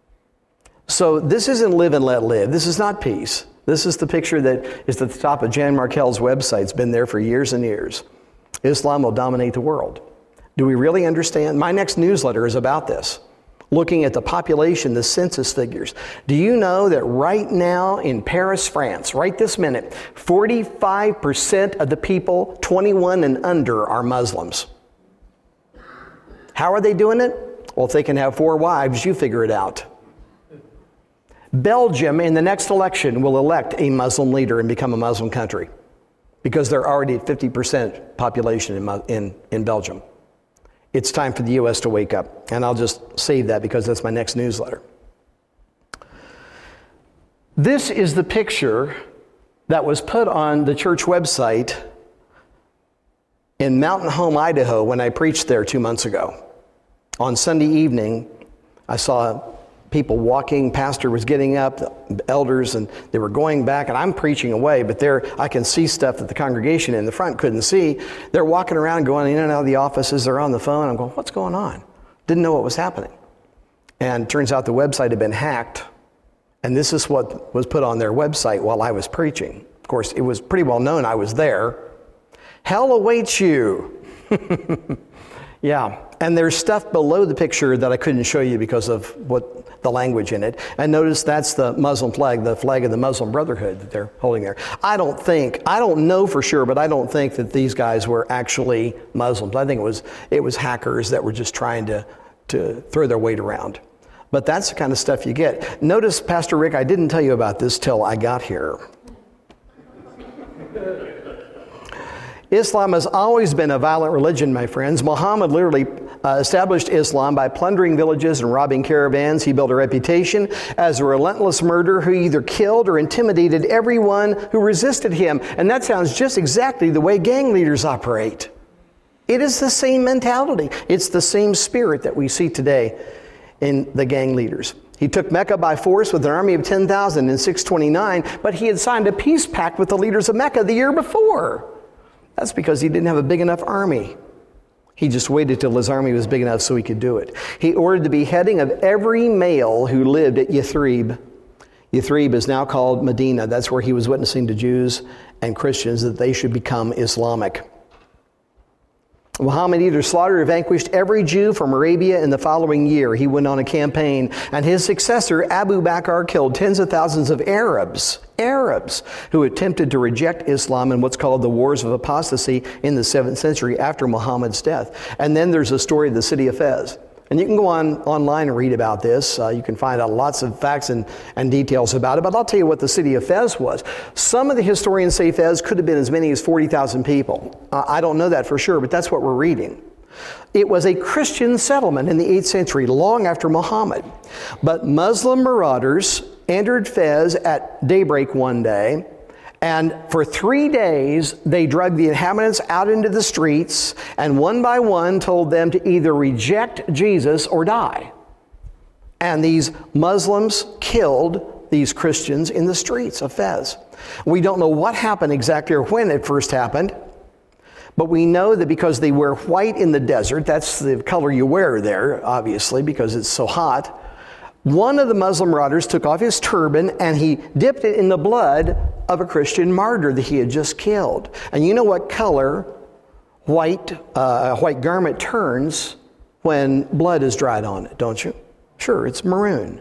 So this isn't live and let live. This is not peace. This is the picture that is at the top of Jan Markell's website. It's been there for years and years. Islam will dominate the world. Do we really understand? My next newsletter is about this, looking at the population, the census figures. Do you know that right now in Paris, France, right this minute, forty-five percent of the people twenty-one and under are Muslims? How are they doing it? Well, if they can have four wives, you figure it out. Belgium, in the next election, will elect a Muslim leader and become a Muslim country because they're already at fifty percent population in, in, in Belgium. It's time for the U S to wake up, and I'll just save that because that's my next newsletter. This is the picture that was put on the church website in Mountain Home, Idaho, when I preached there two months ago. On Sunday evening, I saw people walking, pastor was getting up, the elders, and they were going back, and I'm preaching away, but there I can see stuff that the congregation in the front couldn't see. They're walking around, going in and out of the offices, they're on the phone. I'm going, what's going on? Didn't know what was happening. And it turns out the website had been hacked, and this is what was put on their website while I was preaching. Of course, it was pretty well known I was there. Hell awaits you. Yeah, and there's stuff below the picture that I couldn't show you because of what the language in it. And notice that's the Muslim flag, the flag of the Muslim Brotherhood that they're holding there. I don't think, I don't know for sure, but I don't think that these guys were actually Muslims. I think it was it was hackers that were just trying to, to throw their weight around. But that's the kind of stuff you get. Notice, Pastor Rick, I didn't tell you about this till I got here. Islam has always been a violent religion, my friends. Muhammad literally uh, established Islam by plundering villages and robbing caravans. He built a reputation as a relentless murderer who either killed or intimidated everyone who resisted him. And that sounds just exactly the way gang leaders operate. It is the same mentality. It's the same spirit that we see today in the gang leaders. He took Mecca by force with an army of ten thousand in six twenty-nine, but he had signed a peace pact with the leaders of Mecca the year before. That's because he didn't have a big enough army. He just waited till his army was big enough so he could do it. He ordered the beheading of every male who lived at Yathrib. Yathrib is now called Medina. That's where he was witnessing to Jews and Christians that they should become Islamic. Muhammad either slaughtered or vanquished every Jew from Arabia in the following year. He went on a campaign, and his successor, Abu Bakr, killed tens of thousands of Arabs, Arabs, who attempted to reject Islam in what's called the Wars of Apostasy in the seventh century after Muhammad's death. And then there's the story of the city of Fez. And you can go on online and read about this. Uh, you can find out lots of facts and, and details about it. But I'll tell you what the city of Fez was. Some of the historians say Fez could have been as many as forty thousand people. Uh, I don't know that for sure, but that's what we're reading. It was a Christian settlement in the eighth century, long after Muhammad. But Muslim marauders entered Fez at daybreak one day, and for three days, they dragged the inhabitants out into the streets and one by one told them to either reject Jesus or die. And these Muslims killed these Christians in the streets of Fez. We don't know what happened exactly or when it first happened, but we know that because they wear white in the desert, that's the color you wear there, obviously, because it's so hot. One of the Muslim marauders took off his turban and he dipped it in the blood of a Christian martyr that he had just killed. And you know what color white uh, a white garment turns when blood is dried on it, don't you? Sure, it's maroon.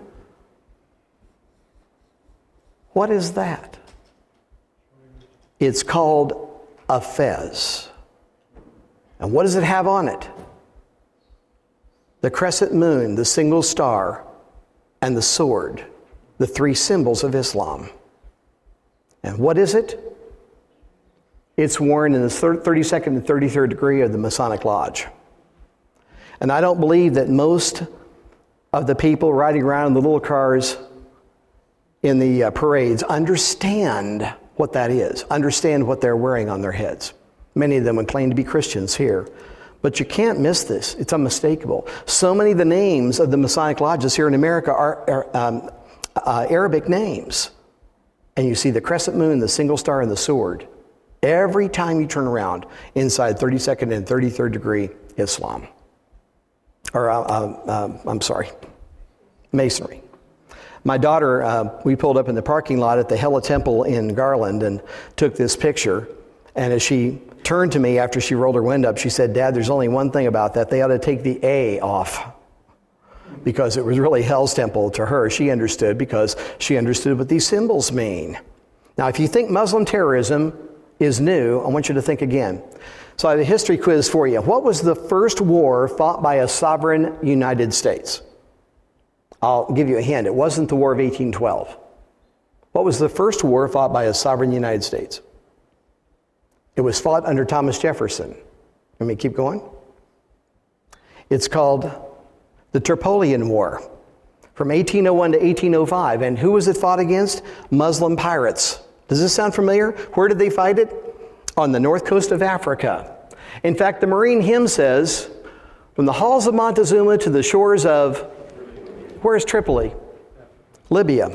What is that? It's called a fez. And what does it have on it? The crescent moon, the single star, and the sword, the three symbols of Islam. And what is it? It's worn in the thirty-second and thirty-third degree of the Masonic Lodge. And I don't believe that most of the people riding around in the little cars in the uh, parades understand what that is, understand what they're wearing on their heads. Many of them would claim to be Christians here. But you can't miss this. It's unmistakable. So many of the names of the Masonic lodges here in America are, are um, uh, Arabic names. And you see the crescent moon, the single star, and the sword. Every time you turn around inside thirty-second and thirty-third degree Islam. Or, uh, uh, I'm sorry, Masonry. My daughter, uh, we pulled up in the parking lot at the Hela Temple in Garland and took this picture. And as she turned to me after she rolled her window up, she said, "Dad, there's only one thing about that. They ought to take the A off." Because it was really Hell's Temple to her. She understood because she understood what these symbols mean. Now, if you think Muslim terrorism is new, I want you to think again. So I have a history quiz for you. What was the first war fought by a sovereign United States? I'll give you a hint. It wasn't the War of eighteen twelve. What was the first war fought by a sovereign United States? It was fought under Thomas Jefferson. Let me keep going. It's called the Tripolitan War from eighteen oh one to eighteen oh five. And who was it fought against? Muslim pirates. Does this sound familiar? Where did they fight it? On the north coast of Africa. In fact, the Marine hymn says, from the halls of Montezuma to the shores of, where's Tripoli? Libya.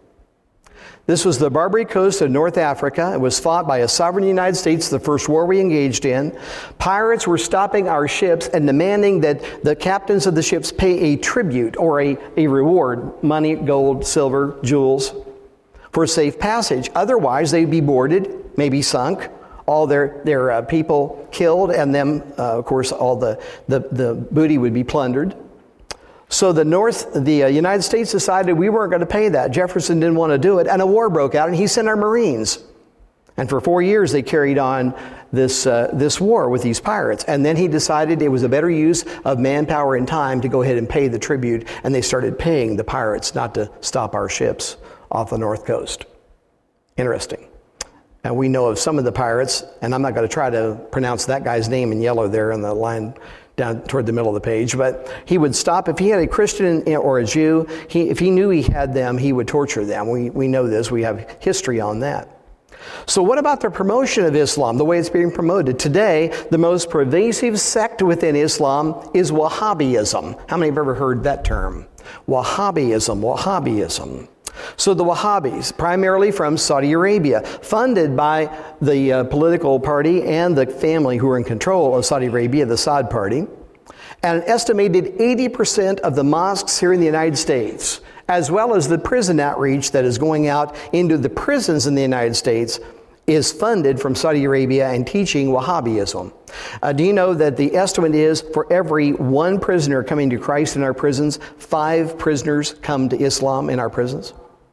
This was the Barbary Coast of North Africa. It was fought by a sovereign United States, the first war we engaged in. Pirates were stopping our ships and demanding that the captains of the ships pay a tribute or a, a reward, money, gold, silver, jewels, for safe passage. Otherwise, they'd be boarded, maybe sunk, all their, their uh, people killed, and then, uh, of course, all the, the, the booty would be plundered. So the North, the uh, United States decided we weren't going to pay that. Jefferson didn't want to do it, and a war broke out, and he sent our Marines. And for four years, they carried on this uh, this war with these pirates. And then he decided it was a better use of manpower and time to go ahead and pay the tribute, and they started paying the pirates not to stop our ships off the North Coast. Interesting. And we know of some of the pirates, and I'm not going to try to pronounce that guy's name in yellow there on the line down toward the middle of the page, but he would stop. If he had a Christian or a Jew, he, if he knew he had them, he would torture them. We, we know this. We have history on that. So what about the promotion of Islam, the way it's being promoted? Today, the most pervasive sect within Islam is Wahhabism. How many have ever heard that term? Wahhabism, Wahhabism. So the Wahhabis, primarily from Saudi Arabia, funded by the uh, political party and the family who are in control of Saudi Arabia, the Saud party, and an estimated eighty percent of the mosques here in the United States, as well as the prison outreach that is going out into the prisons in the United States, is funded from Saudi Arabia and teaching Wahhabism. Uh, do you know that the estimate is for every one prisoner coming to Christ in our prisons, five prisoners come to Islam in our prisons?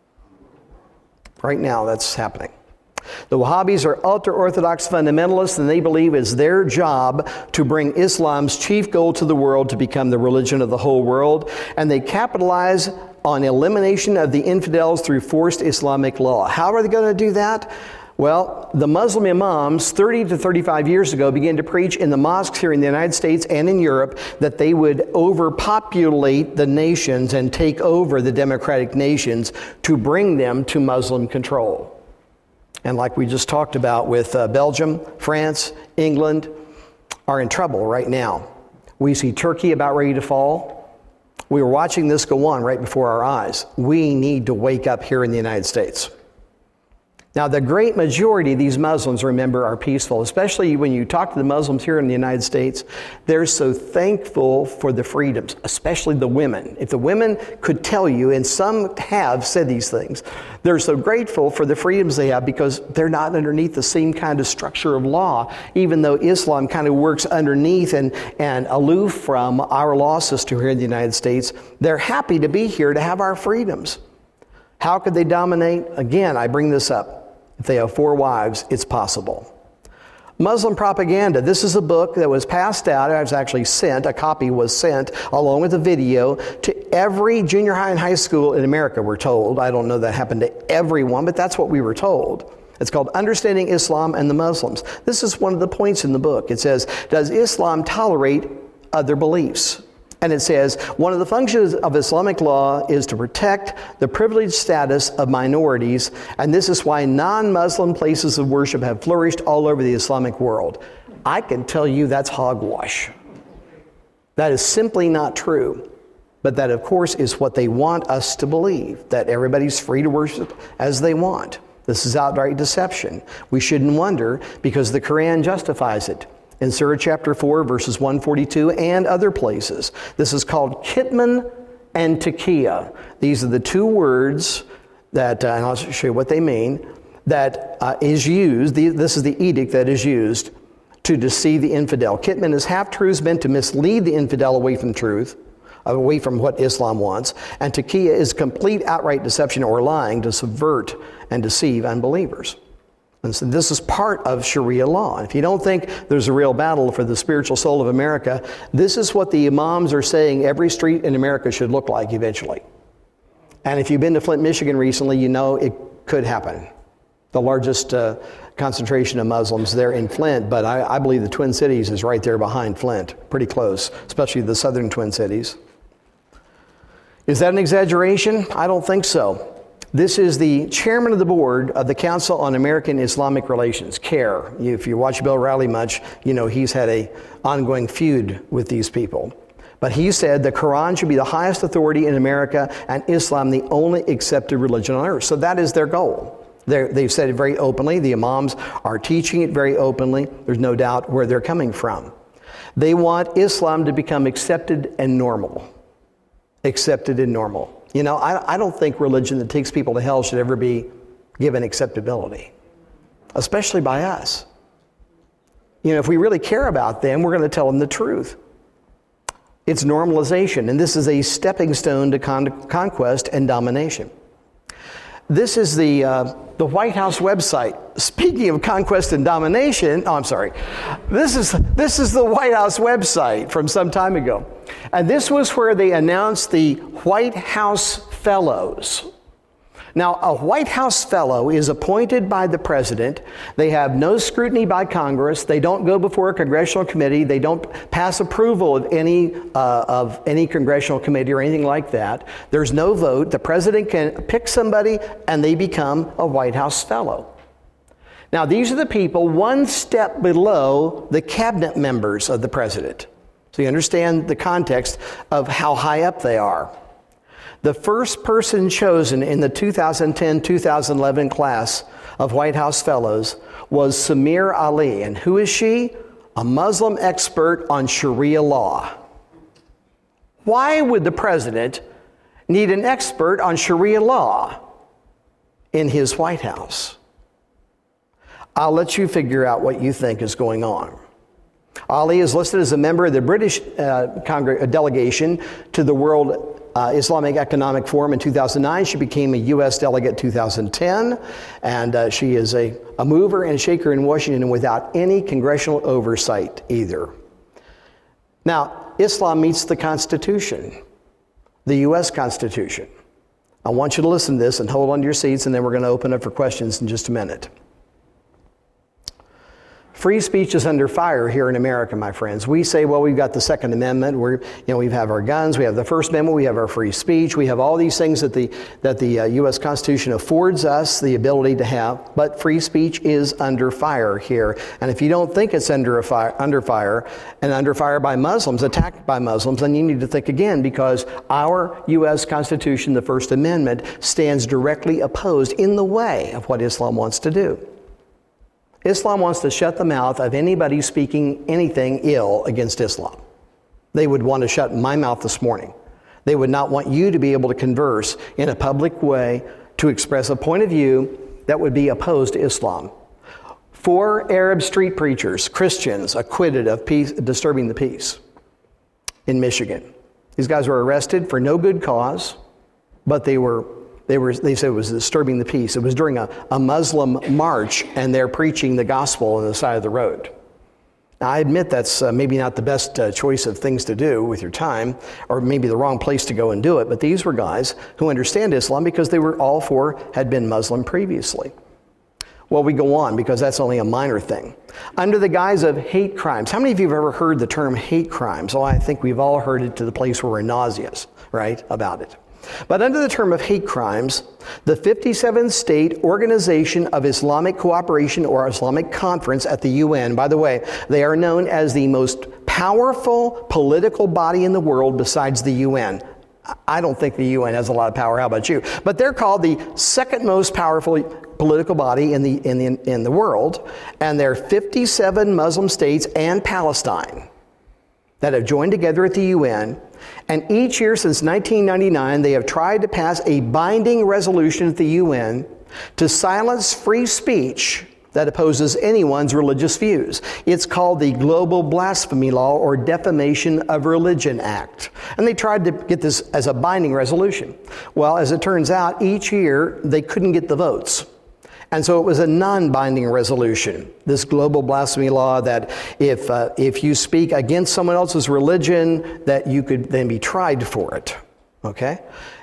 Right now, that's happening. The Wahhabis are ultra-Orthodox fundamentalists, and they believe it's their job to bring Islam's chief goal to the world to become the religion of the whole world, and they capitalize on elimination of the infidels through forced Islamic law. How are they going to do that? Well, the Muslim imams thirty to thirty-five years ago began to preach in the mosques here in the United States and in Europe that they would overpopulate the nations and take over the democratic nations to bring them to Muslim control. And like we just talked about with uh, Belgium, France, England are in trouble right now. We see Turkey about ready to fall. We were watching this go on right before our eyes. We need to wake up here in the United States. Now, the great majority of these Muslims, remember, are peaceful, especially when you talk to the Muslims here in the United States. They're so thankful for the freedoms, especially the women. If the women could tell you, and some have said these things, they're so grateful for the freedoms they have because they're not underneath the same kind of structure of law, even though Islam kind of works underneath and, and aloof from our law system here in the United States. They're happy to be here to have our freedoms. How could they dominate? Again, I bring this up. If they have four wives, it's possible. Muslim propaganda. This is a book that was passed out. It was actually sent. A copy was sent along with a video to every junior high and high school in America, we're told. I don't know that happened to everyone, but that's what we were told. It's called Understanding Islam and the Muslims. This is one of the points in the book. It says, does Islam tolerate other beliefs? And it says, one of the functions of Islamic law is to protect the privileged status of minorities, and this is why non-Muslim places of worship have flourished all over the Islamic world. I can tell you that's hogwash. That is simply not true. But that, of course, is what they want us to believe, that everybody's free to worship as they want. This is outright deception. We shouldn't wonder because the Quran justifies it. In Surah chapter four, verses one forty-two, and other places. This is called kitman and taqiyya. These are the two words that, uh, and I'll show you what they mean, that uh, is used, the, this is the edict that is used to deceive the infidel. Kitman is half-truths meant to mislead the infidel away from truth, away from what Islam wants, and taqiyya is complete outright deception or lying to subvert and deceive unbelievers. And so this is part of Sharia law. If you don't think there's a real battle for the spiritual soul of America, this is what the imams are saying every street in America should look like eventually. And if you've been to Flint, Michigan recently, you know it could happen. The largest uh, concentration of Muslims there in Flint, but I, I believe the Twin Cities is right there behind Flint, pretty close, especially the southern Twin Cities. Is that an exaggeration? I don't think so. This is the chairman of the board of the Council on American Islamic Relations, CAIR. If you watch Bill Riley much, you know he's had an ongoing feud with these people. But he said the Quran should be the highest authority in America and Islam the only accepted religion on earth. So that is their goal. They're, they've said it very openly. The imams are teaching it very openly. There's no doubt where they're coming from. They want Islam to become accepted and normal. Accepted and normal. You know, I, I don't think religion that takes people to hell should ever be given acceptability, especially by us. You know, if we really care about them, we're going to tell them the truth. It's normalization, and this is a stepping stone to con- conquest and domination. This is the uh, the White House website. Speaking of conquest and domination, oh, I'm sorry. This is this is the White House website from some time ago. And this was where they announced the White House Fellows. Now, a White House Fellow is appointed by the president. They have no scrutiny by Congress. They don't go before a congressional committee. They don't pass approval of any uh, of any congressional committee or anything like that. There's no vote. The president can pick somebody and they become a White House Fellow. Now, these are the people one step below the cabinet members of the president. So you understand the context of how high up they are. The first person chosen in the two thousand ten two thousand eleven class of White House Fellows was Samir Ali. And who is she? A Muslim expert on Sharia law. Why would the president need an expert on Sharia law in his White House? I'll let you figure out what you think is going on. Ali is listed as a member of the British uh, Congress delegation to the World uh, Islamic Economic Forum in two thousand nine. She became a U S delegate in two thousand ten, and uh, she is a, a mover and shaker in Washington without any congressional oversight either. Now, Islam meets the Constitution, the U S Constitution. I want you to listen to this and hold on to your seats, and then we're going to open up for questions in just a minute. Free speech is under fire here in America, my friends. We say, well, we've got the Second Amendment. We're, you know, we have our guns. We have the First Amendment. We have our free speech. We have all these things that the that the uh, U S Constitution affords us the ability to have. But free speech is under fire here. And if you don't think it's under a fire, under fire, and under fire by Muslims, attacked by Muslims, then you need to think again, because our U S Constitution, the First Amendment, stands directly opposed in the way of what Islam wants to do. Islam wants to shut the mouth of anybody speaking anything ill against Islam. They would want to shut my mouth this morning. They would not want you to be able to converse in a public way to express a point of view that would be opposed to Islam. Four Arab street preachers, Christians, acquitted of peace, disturbing the peace in Michigan. These guys were arrested for no good cause, but they were They were. They said it was disturbing the peace. It was during a, a Muslim march, and they're preaching the gospel on the side of the road. Now, I admit that's uh, maybe not the best uh, choice of things to do with your time, or maybe the wrong place to go and do it, but these were guys who understand Islam because they were all four had been Muslim previously. Well, we go on because that's only a minor thing. Under the guise of hate crimes. How many of you have ever heard the term hate crimes? Oh, I think we've all heard it to the place where we're nauseous, right, about it. But under the term of hate crimes, the fifty-seventh State Organization of Islamic Cooperation, or Islamic Conference at the U N, by the way, they are known as the most powerful political body in the world besides the U N. I don't think the U N has a lot of power. How about you? But they're called the second most powerful political body in the in the in the world, and there are fifty-seven Muslim states and Palestine that have joined together at the U N. And each year since nineteen ninety-nine, they have tried to pass a binding resolution at the U N to silence free speech that opposes anyone's religious views. It's called the Global Blasphemy Law, or Defamation of Religion Act. And they tried to get this as a binding resolution. Well, as it turns out, each year they couldn't get the votes. And so it was a non-binding resolution, this global blasphemy law, that if uh, if you speak against someone else's religion, that you could then be tried for it, okay?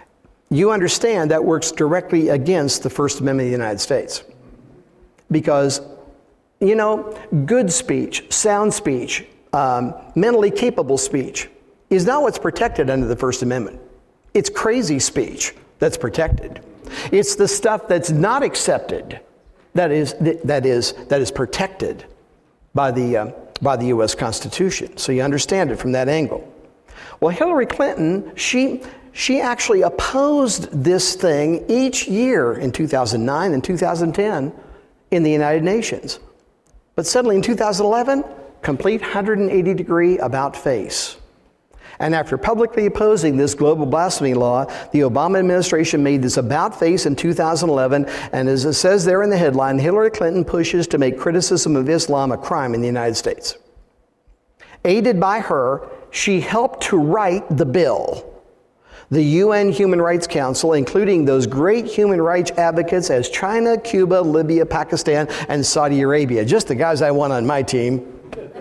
you understand that works directly against the First Amendment of the United States. Because, you know, good speech, sound speech, um, mentally capable speech is not what's protected under the First Amendment. It's crazy speech that's protected. It's the stuff that's not accepted that is that is that is protected by the uh, by the U S Constitution. So you understand it from that angle. Well, Hillary Clinton, she she actually opposed this thing each year in two thousand nine and two thousand ten in the United Nations. But suddenly in two thousand eleven, complete one hundred eighty degree about face. And after publicly opposing this global blasphemy law, the Obama administration made this about face in two thousand eleven, and as it says there in the headline, Hillary Clinton pushes to make criticism of Islam a crime in the United States. Aided by her, she helped to write the bill. The U N Human Rights Council, including those great human rights advocates as China, Cuba, Libya, Pakistan, and Saudi Arabia, just the guys I want on my team,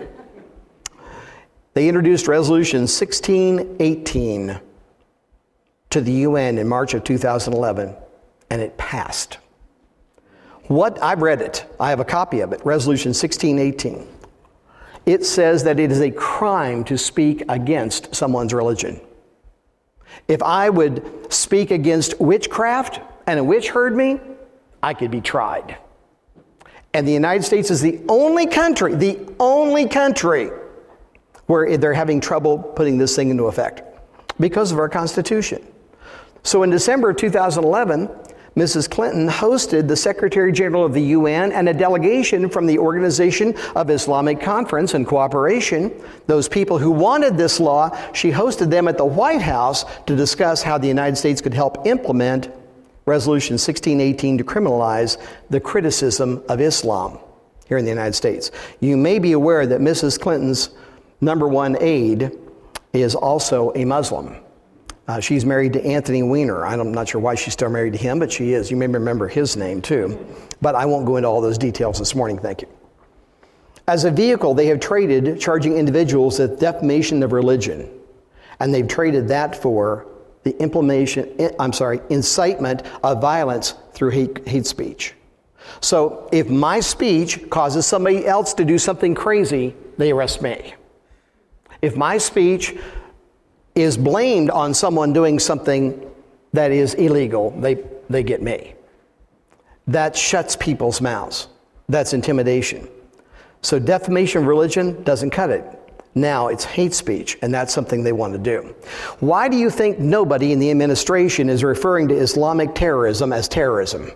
they introduced Resolution sixteen eighteen to the U N in March of two thousand eleven, and it passed. What, I've read it. I have a copy of it, Resolution sixteen eighteen. It says that it is a crime to speak against someone's religion. If I would speak against witchcraft and a witch heard me, I could be tried. And the United States is the only country, the only country where they're having trouble putting this thing into effect because of our Constitution. So in December of two thousand eleven, Missus Clinton hosted the Secretary General of the U N and a delegation from the Organization of Islamic Conference and Cooperation. Those people who wanted this law, she hosted them at the White House to discuss how the United States could help implement Resolution sixteen eighteen to criminalize the criticism of Islam here in the United States. You may be aware that Missus Clinton's number one aide is also a Muslim. Uh, she's married to Anthony Weiner. I'm not sure why she's still married to him, but she is. You may remember his name too. But I won't go into all those details this morning, thank you. As a vehicle, they have traded charging individuals with defamation of religion. And they've traded that for the implementation, I'm sorry, incitement of violence through hate, hate speech. So if my speech causes somebody else to do something crazy, they arrest me. If my speech is blamed on someone doing something that is illegal, they, they get me. That shuts people's mouths. That's intimidation. So defamation of religion doesn't cut it. Now it's hate speech, and that's something they want to do. Why do you think nobody in the administration is referring to Islamic terrorism as terrorism?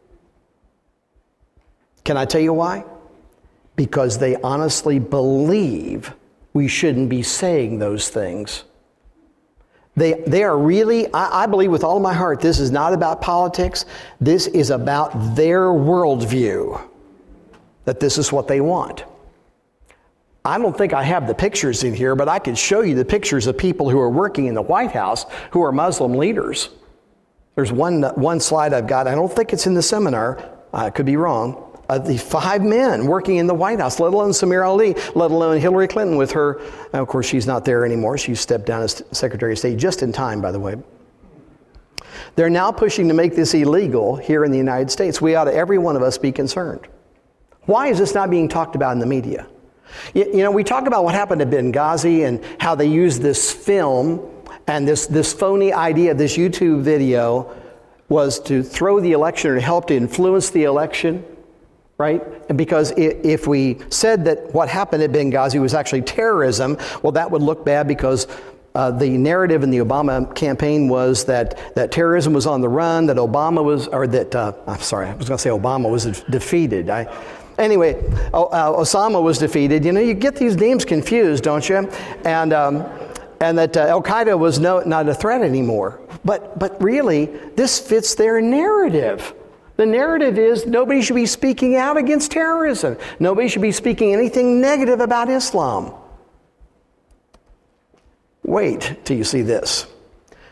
Can I tell you why? Because they honestly believe we shouldn't be saying those things. They, they are really, I, I believe with all of my heart, this is not about politics. This is about their worldview, that this is what they want. I don't think I have the pictures in here, but I could show you the pictures of people who are working in the White House who are Muslim leaders. There's one, one slide I've got. I don't think it's in the seminar. I could be wrong. Uh, the five men working in the White House, let alone Samir Ali, let alone Hillary Clinton with her. Now, of course, she's not there anymore. She's stepped down as Secretary of State just in time, by the way. They're now pushing to make this illegal here in the United States. We ought to, every one of us, be concerned. Why is this not being talked about in the media? You, you know, we talk about what happened at Benghazi and how they used this film and this, this phony idea, this YouTube video was to throw the election or to help to influence the election. Right? And because if we said that what happened at Benghazi was actually terrorism, well, that would look bad because uh, the narrative in the Obama campaign was that, that terrorism was on the run, that Obama was, or that, uh, I'm sorry, I was going to say Obama was defeated. I, anyway, uh, Osama was defeated. You know, you get these names confused, don't you? And um, and that uh, Al-Qaeda was no, not a threat anymore. But But really, this fits their narrative. The narrative is nobody should be speaking out against terrorism. Nobody should be speaking anything negative about Islam. Wait till you see this.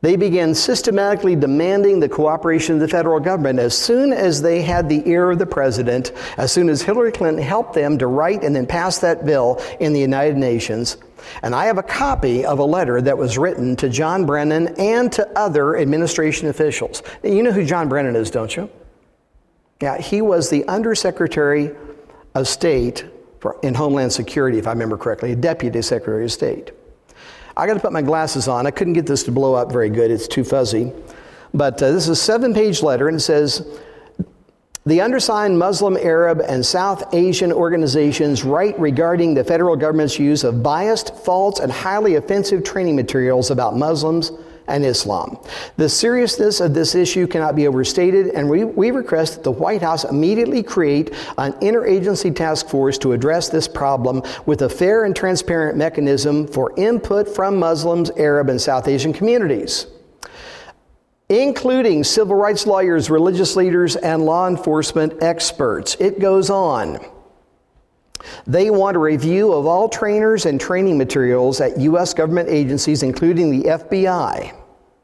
They began systematically demanding the cooperation of the federal government as soon as they had the ear of the president, as soon as Hillary Clinton helped them to write and then pass that bill in the United Nations. And I have a copy of a letter that was written to John Brennan and to other administration officials. You know who John Brennan is, don't you? Yeah, he was the Undersecretary of State for, in Homeland Security, if I remember correctly, a Deputy Secretary of State. I got to put my glasses on. I couldn't get this to blow up very good. It's too fuzzy. But uh, this is a seven-page letter, and it says, the undersigned Muslim, Arab, and South Asian organizations write regarding the federal government's use of biased, false, and highly offensive training materials about Muslims and Islam. The seriousness of this issue cannot be overstated, and we, we request that the White House immediately create an interagency task force to address this problem with a fair and transparent mechanism for input from Muslims, Arab, and South Asian communities, including civil rights lawyers, religious leaders, and law enforcement experts. It goes on. They want a review of all trainers and training materials at U S government agencies, including the F B I.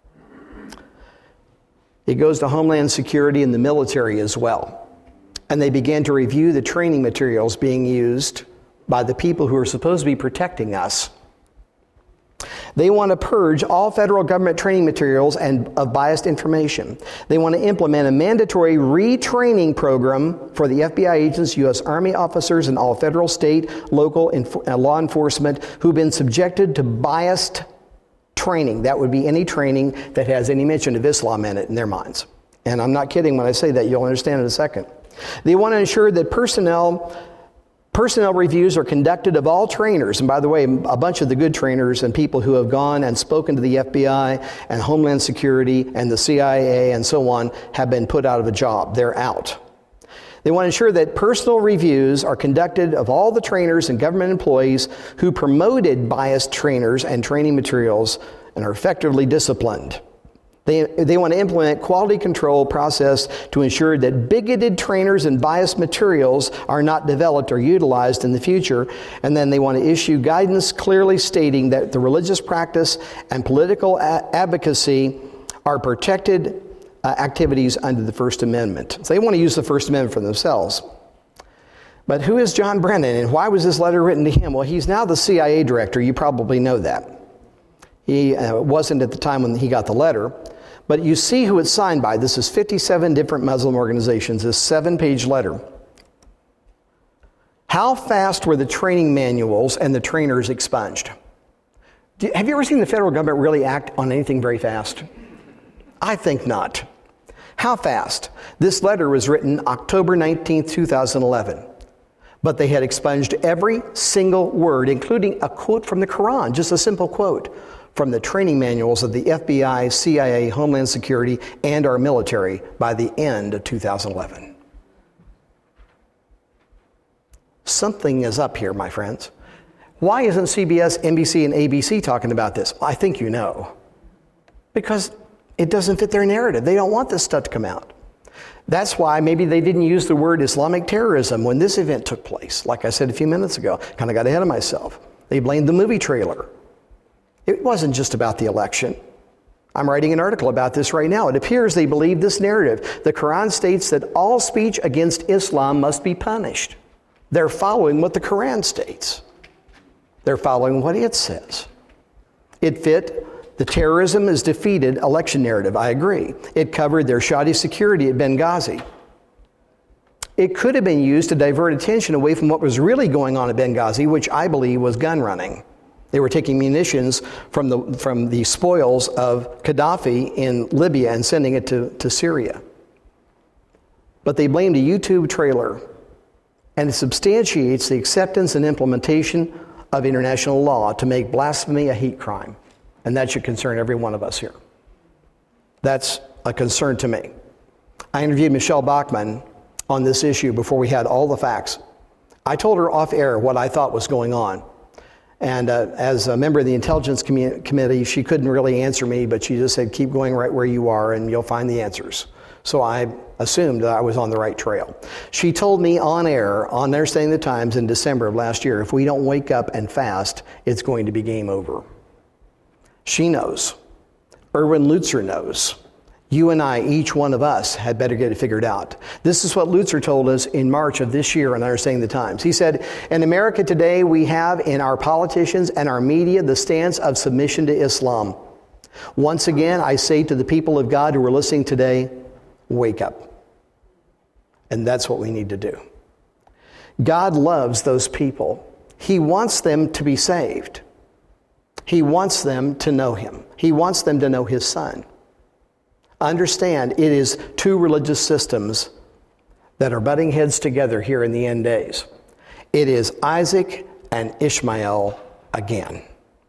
It goes to Homeland Security and the military as well. And they began to review the training materials being used by the people who are supposed to be protecting us. They want to purge all federal government training materials and of biased information. They want to implement a mandatory retraining program for the F B I agents, U S Army officers, and all federal, state, local inf- uh, law enforcement who've been subjected to biased training. That would be any training that has any mention of Islam in it in their minds. And I'm not kidding when I say that. You'll understand in a second. They want to ensure that personnel Personnel reviews are conducted of all trainers. And by the way, a bunch of the good trainers and people who have gone and spoken to the F B I and Homeland Security and the C I A and so on have been put out of a job. They're out. They want to ensure that personal reviews are conducted of all the trainers and government employees who promoted biased trainers and training materials and are effectively disciplined. They, they want to implement quality control process to ensure that bigoted trainers and biased materials are not developed or utilized in the future. And then they want to issue guidance clearly stating that the religious practice and political a- advocacy are protected uh, activities under the First Amendment. So they want to use the First Amendment for themselves. But who is John Brennan, and why was this letter written to him? Well, he's now the C I A director. You probably know that. He uh, wasn't at the time when he got the letter. But you see who it's signed by. This is fifty-seven different Muslim organizations, this seven-page letter. How fast were the training manuals and the trainers expunged? Do, have you ever seen the federal government really act on anything very fast? I think not. How fast? This letter was written October nineteenth, two thousand eleven. But they had expunged every single word, including a quote from the Quran, just a simple quote, from the training manuals of the F B I, C I A, Homeland Security, and our military by the end of two thousand eleven. Something is up here, my friends. Why isn't C B S, N B C, and A B C talking about this? Well, I think you know. Because it doesn't fit their narrative. They don't want this stuff to come out. That's why maybe they didn't use the word Islamic terrorism when this event took place. Like I said a few minutes ago, kind of got ahead of myself. They blamed the movie trailer. It wasn't just about the election. I'm writing an article about this right now. It appears they believe this narrative. The Quran states that all speech against Islam must be punished. They're following what the Quran states. They're following what it says. It fit the terrorism is defeated election narrative. I agree. It covered their shoddy security at Benghazi. It could have been used to divert attention away from what was really going on at Benghazi, which I believe was gun running. They were taking munitions from the from the spoils of Gaddafi in Libya and sending it to, to Syria. But they blamed a YouTube trailer, and it substantiates the acceptance and implementation of international law to make blasphemy a hate crime. And that should concern every one of us here. That's a concern to me. I interviewed Michelle Bachmann on this issue before we had all the facts. I told her off air what I thought was going on. And uh, as a member of the Intelligence commu- Committee, she couldn't really answer me, but she just said, keep going right where you are and you'll find the answers. So I assumed that I was on the right trail. She told me on air, on Understanding the Times in December of last year, if we don't wake up and fast, it's going to be game over. She knows. Erwin Lutzer knows. You and I, each one of us, had better get it figured out. This is what Lutzer told us in March of this year on Understanding the Times. He said, in America today, we have in our politicians and our media the stance of submission to Islam. Once again, I say to the people of God who are listening today, wake up. And that's what we need to do. God loves those people. He wants them to be saved. He wants them to know Him. He wants them to know His Son. Understand, it is two religious systems that are butting heads together here in the end days. It is Isaac and Ishmael again.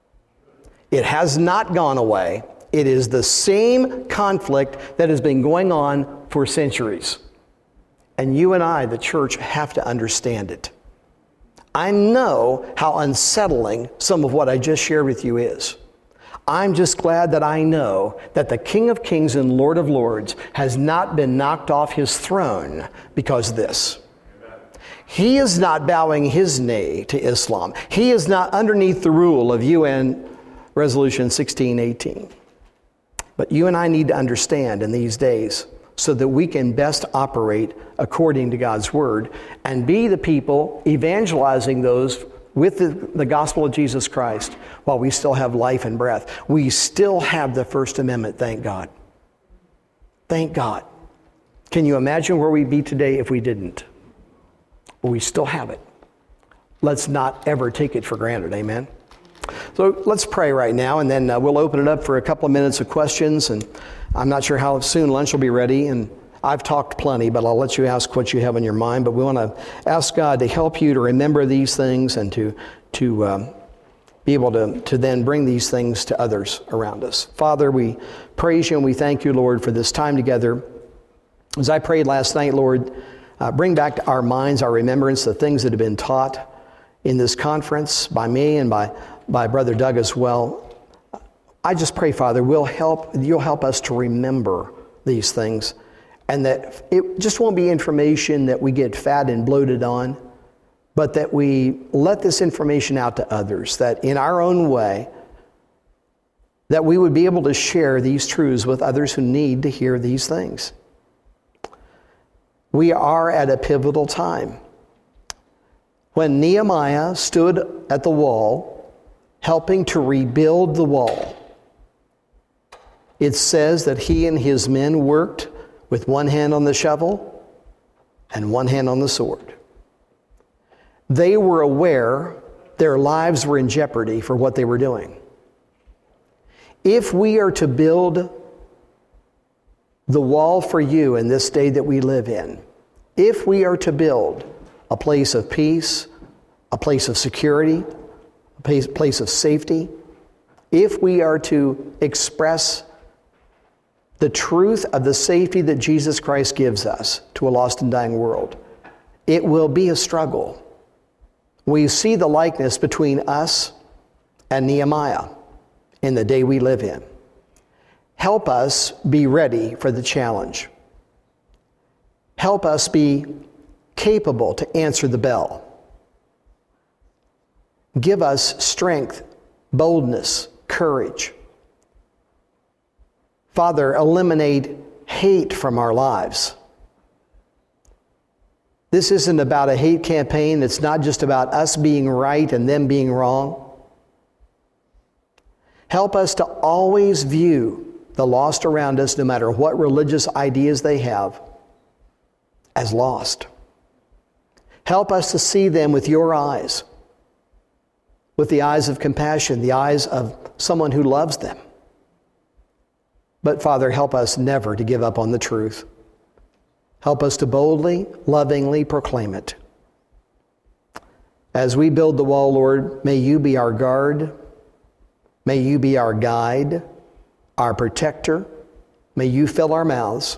It has not gone away. It is the same conflict that has been going on for centuries. And you and I, the church, have to understand it. I know how unsettling some of what I just shared with you is. I'm just glad that I know that the King of Kings and Lord of Lords has not been knocked off His throne because of this. He is not bowing His knee to Islam. He is not underneath the rule of U N Resolution sixteen eighteen. But you and I need to understand in these days so that we can best operate according to God's Word and be the people evangelizing those with the, the gospel of Jesus Christ while we still have life and breath. We still have the First Amendment, thank God. Thank God. Can you imagine where we'd be today if we didn't? Well, we still have it. Let's not ever take it for granted, amen? So let's pray right now, and then uh, we'll open it up for a couple of minutes of questions. And I'm not sure how soon lunch will be ready, and I've talked plenty, but I'll let you ask what you have on your mind. But we want to ask God to help you to remember these things and to to um, be able to, to then bring these things to others around us. Father, we praise you and we thank you, Lord, for this time together. As I prayed last night, Lord, uh, bring back to our minds, our remembrance, the things that have been taught in this conference by me and by, by Brother Doug as well. I just pray, Father, we'll help, you'll help us to remember these things. And that it just won't be information that we get fat and bloated on, but that we let this information out to others, that in our own way, that we would be able to share these truths with others who need to hear these things. We are at a pivotal time. When Nehemiah stood at the wall, helping to rebuild the wall, it says that he and his men worked with one hand on the shovel and one hand on the sword. They were aware their lives were in jeopardy for what they were doing. If we are to build the wall for you in this day that we live in, if we are to build a place of peace, a place of security, a place, place of safety, if we are to express the truth of the safety that Jesus Christ gives us to a lost and dying world, it will be a struggle. We see the likeness between us and Nehemiah in the day we live in. Help us be ready for the challenge. Help us be capable to answer the bell. Give us strength, boldness, courage. Father, eliminate hate from our lives. This isn't about a hate campaign. It's not just about us being right and them being wrong. Help us to always view the lost around us, no matter what religious ideas they have, as lost. Help us to see them with your eyes, with the eyes of compassion, the eyes of someone who loves them. But Father, help us never to give up on the truth. Help us to boldly, lovingly proclaim it. As we build the wall, Lord, may you be our guard. May you be our guide, our protector. May you fill our mouths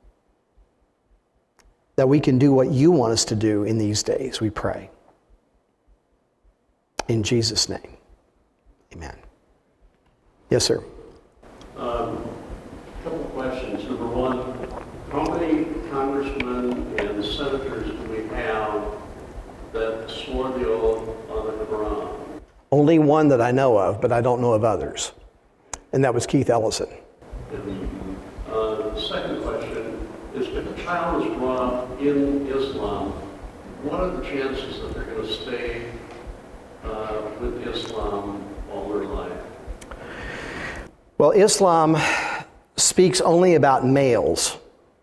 that we can do what you want us to do in these days, we pray. In Jesus' name, amen. Yes, sir. Um, couple of questions. Number one, how many congressmen and senators do we have that swore the oath on the Quran? Only one that I know of, but I don't know of others. And that was Keith Ellison. Uh, the second question is, if a child is brought up in Islam, what are the chances that they're going to stay uh, with Islam all their life? Well, Islam speaks only about males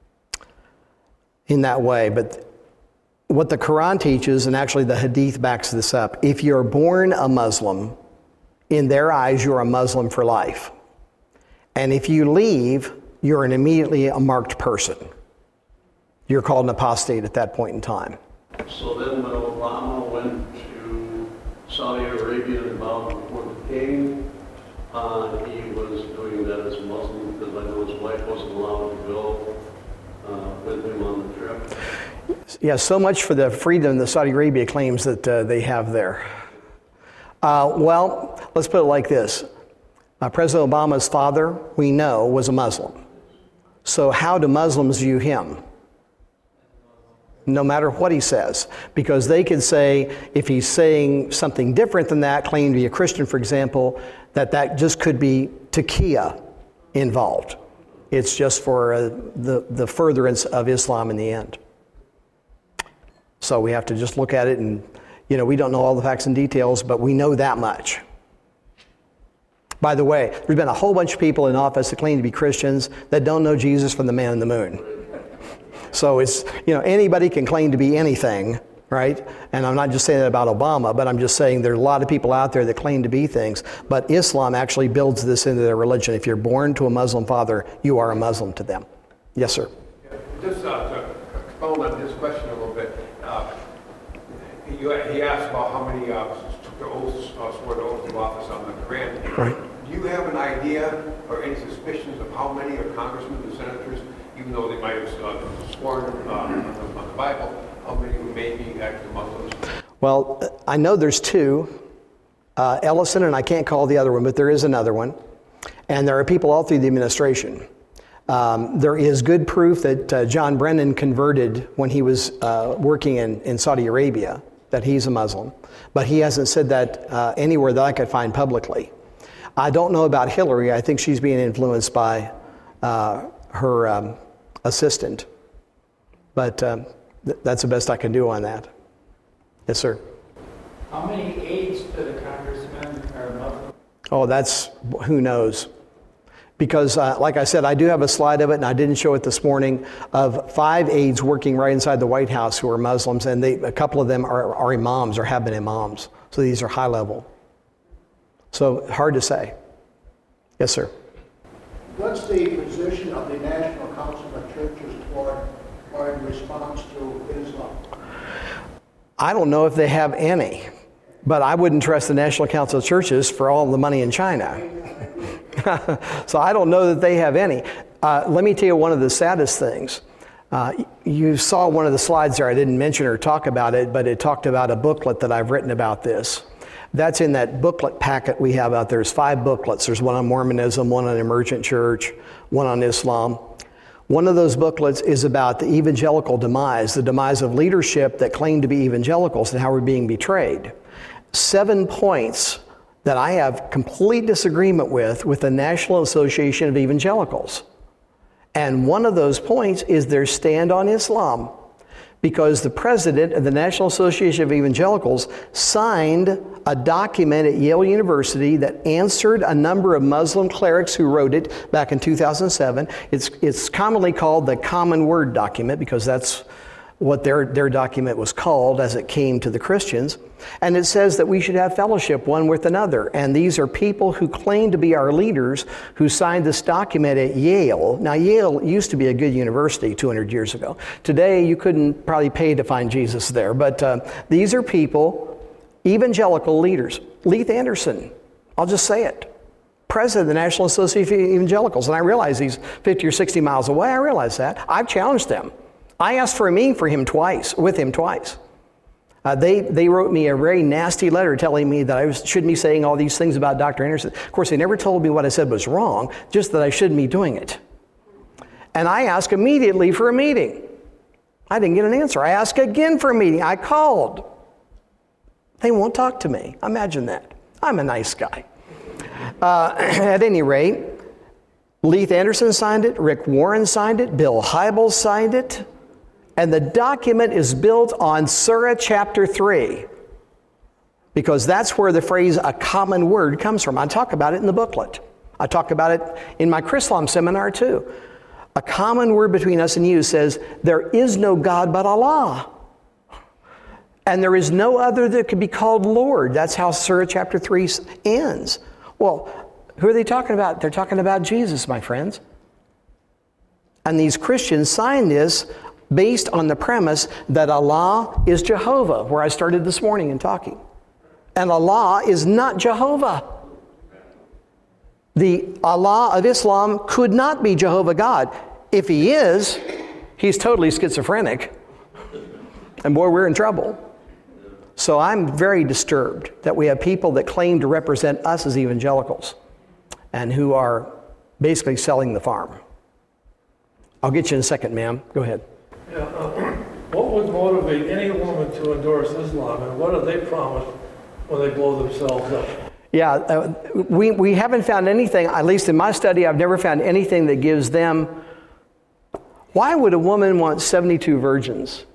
in that way, but what the Quran teaches, and actually the Hadith backs this up, if you're born a Muslim, in their eyes you're a Muslim for life. And if you leave, you're an immediately a marked person. You're called an apostate at that point in time. So then when Obama went to Saudi Arabia and bowed before the king, uh, he was doing that as a Muslim because I know his wife wasn't allowed to go uh, with him on the trip. Yeah, so much for the freedom that Saudi Arabia claims that uh, they have there. Uh, well, let's put it like this. Uh, President Obama's father, we know, was a Muslim. So how do Muslims view him? No matter what he says. Because they could say, if he's saying something different than that, claiming to be a Christian, for example, that that just could be taqiyya involved. It's just for uh, the, the furtherance of Islam in the end. So we have to just look at it and, you know, we don't know all the facts and details, but we know that much. By the way, there's been a whole bunch of people in office that claim to be Christians that don't know Jesus from the man in the moon. So it's, you know, anybody can claim to be anything, right? And I'm not just saying that about Obama, but I'm just saying there are a lot of people out there that claim to be things. But Islam actually builds this into their religion. If you're born to a Muslim father, you are a Muslim to them. Yes, sir. Yeah, just uh, to expound on his question a little bit, uh, he, he asked about how many uh, took the oaths, uh, swore the oath of office on the Quran. Right. Do you have an idea or any suspicions of how many are congressmen and senators, even though they might have uh, sworn uh, on, the, on the Bible, how many may be actually Muslims? Well, I know there's two, uh, Ellison, and I can't call the other one, but there is another one. And there are people all through the administration. Um, there is good proof that uh, John Brennan converted when he was uh, working in, in Saudi Arabia, that he's a Muslim. But he hasn't said that uh, anywhere that I could find publicly. I don't know about Hillary. I think she's being influenced by uh, her um, assistant. But um, th- that's the best I can do on that. Yes, sir. How many aides to the congressmen are Muslim? Oh, that's, who knows? Because, uh, like I said, I do have a slide of it, and I didn't show it this morning, of five aides working right inside the White House who are Muslims, and they, a couple of them are, are imams or have been imams. So these are high level. So hard to say. Yes, sir. What's the position of the National Council of Churches toward or in response to Islam? I don't know if they have any, but I wouldn't trust the National Council of Churches for all the money in China. So I don't know that they have any. Uh, let me tell you one of the saddest things. Uh, you saw one of the slides there. I didn't mention or talk about it, but it talked about a booklet that I've written about this. That's in that booklet packet we have out there. There's five booklets. There's one on Mormonism, one on Emergent Church, one on Islam. One of those booklets is about the evangelical demise, the demise of leadership that claim to be evangelicals and how we're being betrayed. Seven points that I have complete disagreement with, with the National Association of Evangelicals. And one of those points is their stand on Islam, because the president of the National Association of Evangelicals signed a document at Yale University that answered a number of Muslim clerics who wrote it back in two thousand seven. It's, it's commonly called the Common Word document, because that's what their, their document was called as it came to the Christians. And it says that we should have fellowship one with another. And these are people who claim to be our leaders who signed this document at Yale. Now, Yale used to be a good university two hundred years ago. Today, you couldn't probably pay to find Jesus there. But uh, these are people, evangelical leaders. Leith Anderson, I'll just say it, president of the National Association of Evangelicals. And I realize he's fifty or sixty miles away. I realize that. I've challenged them. I asked for a meeting for him twice, with him twice. Uh, they, they wrote me a very nasty letter telling me that I was, shouldn't be saying all these things about Doctor Anderson. Of course, they never told me what I said was wrong, just that I shouldn't be doing it. And I asked immediately for a meeting. I didn't get an answer. I asked again for a meeting. I called. They won't talk to me. Imagine that. I'm a nice guy. Uh, at any rate, Leith Anderson signed it, Rick Warren signed it, Bill Hybels signed it, and the document is built on Surah chapter three, because that's where the phrase "a common word" comes from. I talk about it in the booklet. I talk about it in my Chrislam seminar too. A common word between us and you says, there is no God but Allah. And there is no other that could be called Lord. That's how Surah chapter three ends. Well, who are they talking about? They're talking about Jesus, my friends. And these Christians signed this based on the premise that Allah is Jehovah, where I started this morning in talking. And Allah is not Jehovah. The Allah of Islam could not be Jehovah God. If he is, he's totally schizophrenic. And boy, we're in trouble. So I'm very disturbed that we have people that claim to represent us as evangelicals and who are basically selling the farm. I'll get you in a second, ma'am. Go ahead. Yeah, uh, what would motivate any woman to endorse Islam, and what have they promised when they blow themselves up? Yeah, uh, we, we haven't found anything, at least in my study, I've never found anything that gives them. Why would a woman want seventy-two virgins?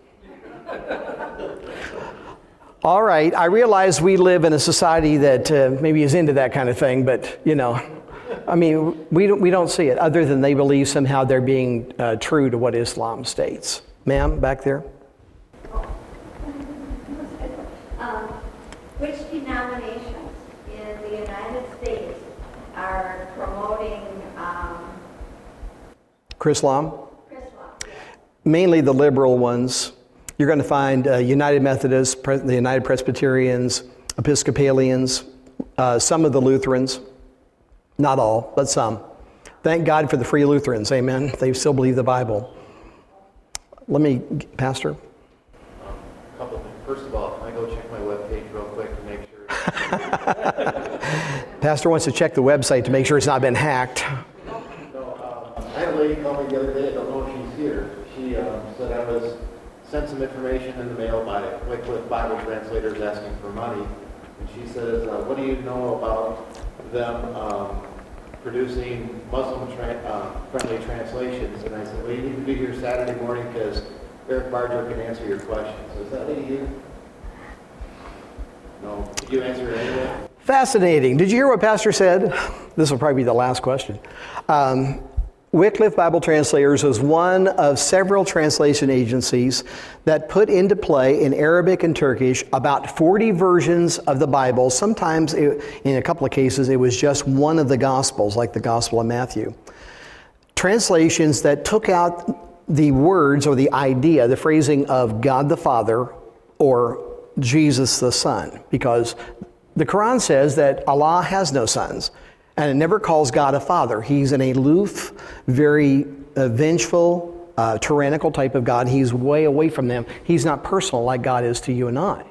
All right, I realize we live in a society that uh, maybe is into that kind of thing, but, you know, I mean, we don't, we don't see it, other than they believe somehow they're being uh, true to what Islam states. Ma'am, back there? Um, which denominations in the United States are promoting um, Chrislam? Chrislam? Mainly the liberal ones. You're going to find uh, United Methodists, Pre- the United Presbyterians, Episcopalians, uh, some of the Lutherans. Not all, but some. Thank God for the free Lutherans, amen. They still believe the Bible. Let me, Pastor. Um, a couple of things. First of all, can I go check my webpage real quick to make sure? Pastor wants to check the website to make sure it's not been hacked. No, um, I had a lady call me the other day, I don't know if she's here. She um, said I was sent some information in the mail by Wycliffe Bible translators asking for money. And she says, uh, what do you know about them um, producing Muslim-friendly tra- uh, translations? And I said, well, you need to be here Saturday morning because Eric Barger can answer your questions. So is that lady here? No. Did you answer it anyway? Fascinating. Did you hear what Pastor said? This will probably be the last question. Um, Wycliffe Bible Translators was one of several translation agencies that put into play in Arabic and Turkish about forty versions of the Bible. Sometimes, it, in a couple of cases, it was just one of the Gospels, like the Gospel of Matthew. Translations that took out the words or the idea, the phrasing of God the Father or Jesus the Son, because the Quran says that Allah has no sons. And it never calls God a father. He's an aloof, very uh, vengeful, uh, tyrannical type of God. He's way away from them. He's not personal like God is to you and I.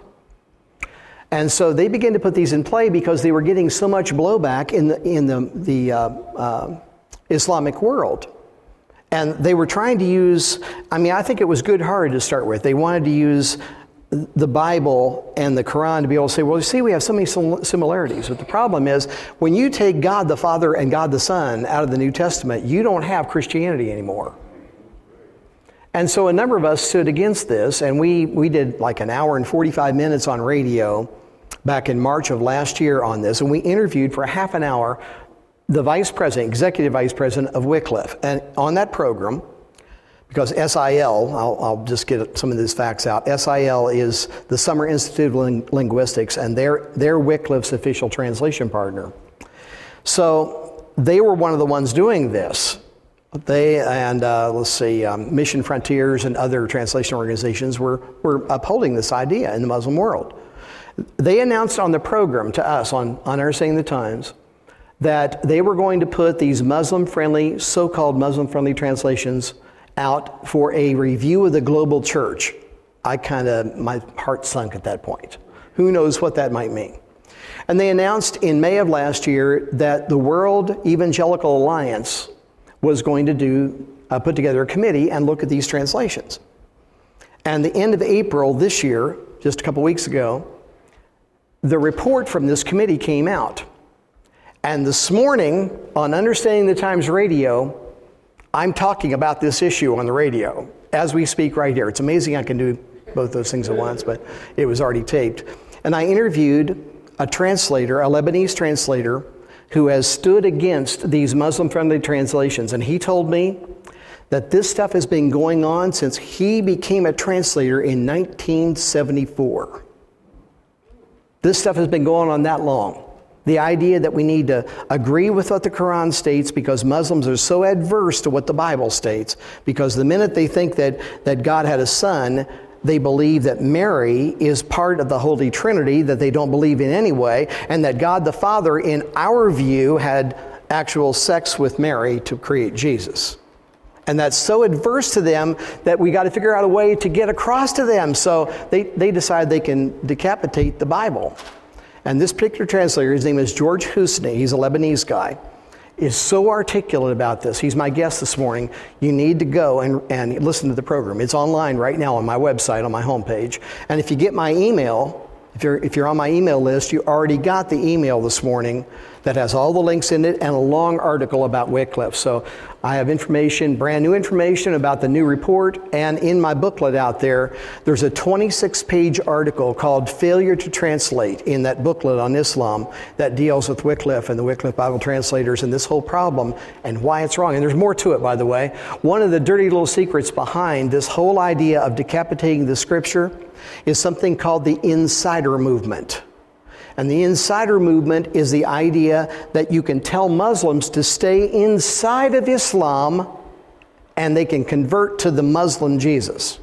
And so they began to put these in play because they were getting so much blowback in the, in the, the uh, uh, Islamic world. And they were trying to use, I mean, I think it was good-hearted to start with. They wanted to use the Bible and the Quran to be able to say, well, you see, we have so many similarities. But the problem is, when you take God the Father and God the Son out of the New Testament, you don't have Christianity anymore. And so a number of us stood against this, and we, we did like an hour and forty-five minutes on radio back in March of last year on this, and we interviewed for half an hour the vice president, executive vice president of Wycliffe. And on that program, because S I L, I'll, I'll just get some of these facts out. S I L is the Summer Institute of Ling- Linguistics, and they're, they're Wycliffe's official translation partner. So they were one of the ones doing this. They and uh, let's see, um, Mission Frontiers and other translation organizations were, were upholding this idea in the Muslim world. They announced on the program to us on, on our Saying the Times that they were going to put these Muslim-friendly, so-called Muslim-friendly translations out for a review of the global church. I kind of, my heart sunk at that point. Who knows what that might mean? And they announced in May of last year that the World Evangelical Alliance was going to do, uh, put together a committee and look at these translations. And the end of April this year, just a couple weeks ago, the report from this committee came out. And this morning on Understanding the Times Radio, I'm talking about this issue on the radio as we speak right here. It's amazing I can do both those things at once, but it was already taped. And I interviewed a translator, a Lebanese translator, who has stood against these Muslim-friendly translations. And he told me that this stuff has been going on since he became a translator in nineteen seventy-four. This stuff has been going on that long. The idea that we need to agree with what the Quran states because Muslims are so adverse to what the Bible states, because the minute they think that, that God had a son, they believe that Mary is part of the Holy Trinity that they don't believe in anyway, and that God the Father, in our view, had actual sex with Mary to create Jesus. And that's so adverse to them that we got to figure out a way to get across to them. So they, they decide they can decapitate the Bible. And this particular translator, his name is George Husni, he's a Lebanese guy, is so articulate about this. He's my guest this morning. You need to go and, and listen to the program. It's online right now on my website, on my homepage. And if you get my email, if you're, if you're on my email list, you already got the email this morning that has all the links in it and a long article about Wycliffe. So I have information, brand new information about the new report, and in my booklet out there, there's a twenty-six page article called Failure to Translate in that booklet on Islam that deals with Wycliffe and the Wycliffe Bible translators and this whole problem and why it's wrong. And there's more to it, by the way. One of the dirty little secrets behind this whole idea of decapitating the scripture is something called the insider movement. And the insider movement is the idea that you can tell Muslims to stay inside of Islam and they can convert to the Muslim Jesus.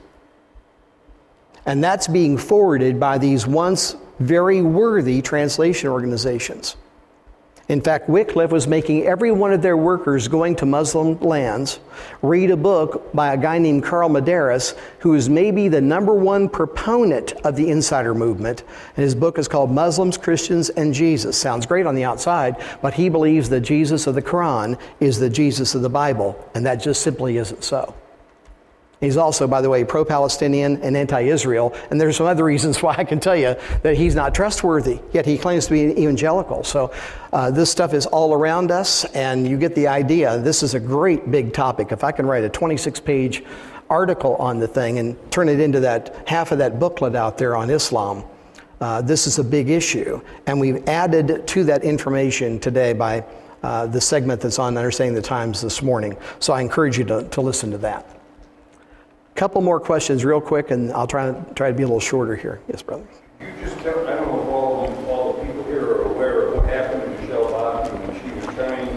And that's being forwarded by these once very worthy translation organizations. In fact, Wycliffe was making every one of their workers going to Muslim lands read a book by a guy named Carl Madaris, who is maybe the number one proponent of the insider movement. And his book is called Muslims, Christians, and Jesus. Sounds great on the outside, but he believes the Jesus of the Quran is the Jesus of the Bible, and that just simply isn't so. He's also, by the way, pro-Palestinian and anti-Israel, and there's some other reasons why I can tell you that he's not trustworthy, yet he claims to be an evangelical. So uh, this stuff is all around us, and you get the idea. This is a great big topic. If I can write a twenty-six page article on the thing and turn it into that half of that booklet out there on Islam, uh, this is a big issue. And we've added to that information today by uh, the segment that's on Understanding the Times this morning. So I encourage you to, to listen to that. Couple more questions real quick, and I'll try to try to be a little shorter here. Yes, brother. You just tell, I don't know if all, all the people here are aware of what happened to Michelle Bachmann when she was trying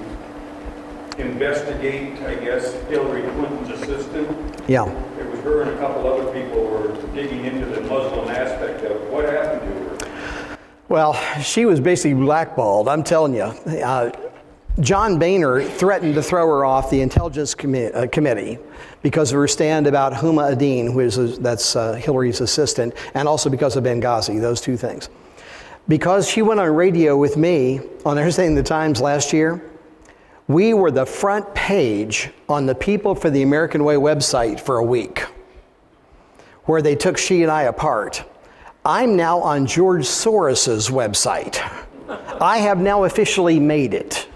to investigate, I guess, Hillary Clinton's assistant. Yeah. It was her and a couple other people were digging into the Muslim aspect of it. What happened to her? Well, she was basically blackballed, I'm telling you. Uh, John Boehner threatened to throw her off the Intelligence commi- uh, Committee because of her stand about Huma Adin, who is a, that's uh, Hillary's assistant, and also because of Benghazi, those two things. Because she went on radio with me on Understanding the Times last year, we were the front page on the People for the American Way website for a week, where they took she and I apart. I'm now on George Soros's website. I have now officially made it.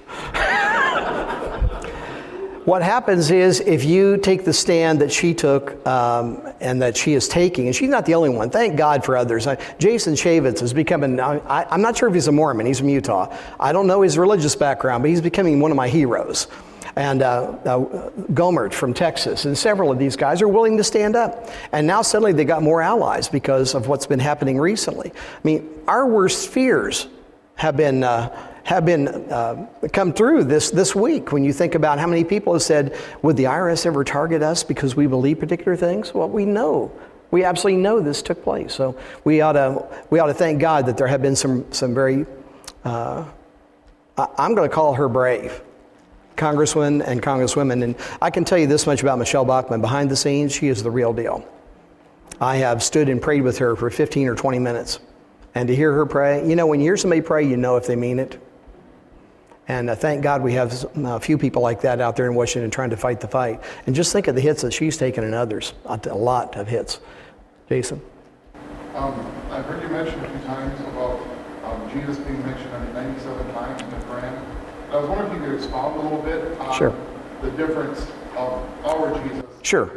What happens is if you take the stand that she took um, and that she is taking, and she's not the only one, thank God for others. I, Jason Chaffetz is becoming, I, I'm not sure if he's a Mormon, he's from Utah. I don't know his religious background, but he's becoming one of my heroes. And uh, uh, Gomert from Texas, and several of these guys are willing to stand up. And now suddenly they got more allies because of what's been happening recently. I mean, our worst fears have been uh, have been uh, come through this this week. When you think about how many people have said, would the I R S ever target us because we believe particular things? Well, we know. We absolutely know this took place. So we ought to we ought to thank God that there have been some some very, uh, I, I'm going to call her brave, congressmen and congresswomen. And I can tell you this much about Michelle Bachmann. Behind the scenes, she is the real deal. I have stood and prayed with her for fifteen or twenty minutes. And to hear her pray, you know, when you hear somebody pray, you know if they mean it. And uh, thank God we have a few people like that out there in Washington trying to fight the fight. And just think of the hits that she's taken and others. A lot of hits. Jason? Um, I've heard you mention a few times about uh, um, Jesus being mentioned I mean, ninety-seven times in the Quran. I was wondering if you could expound a little bit on Sure. the difference of our Jesus. Sure.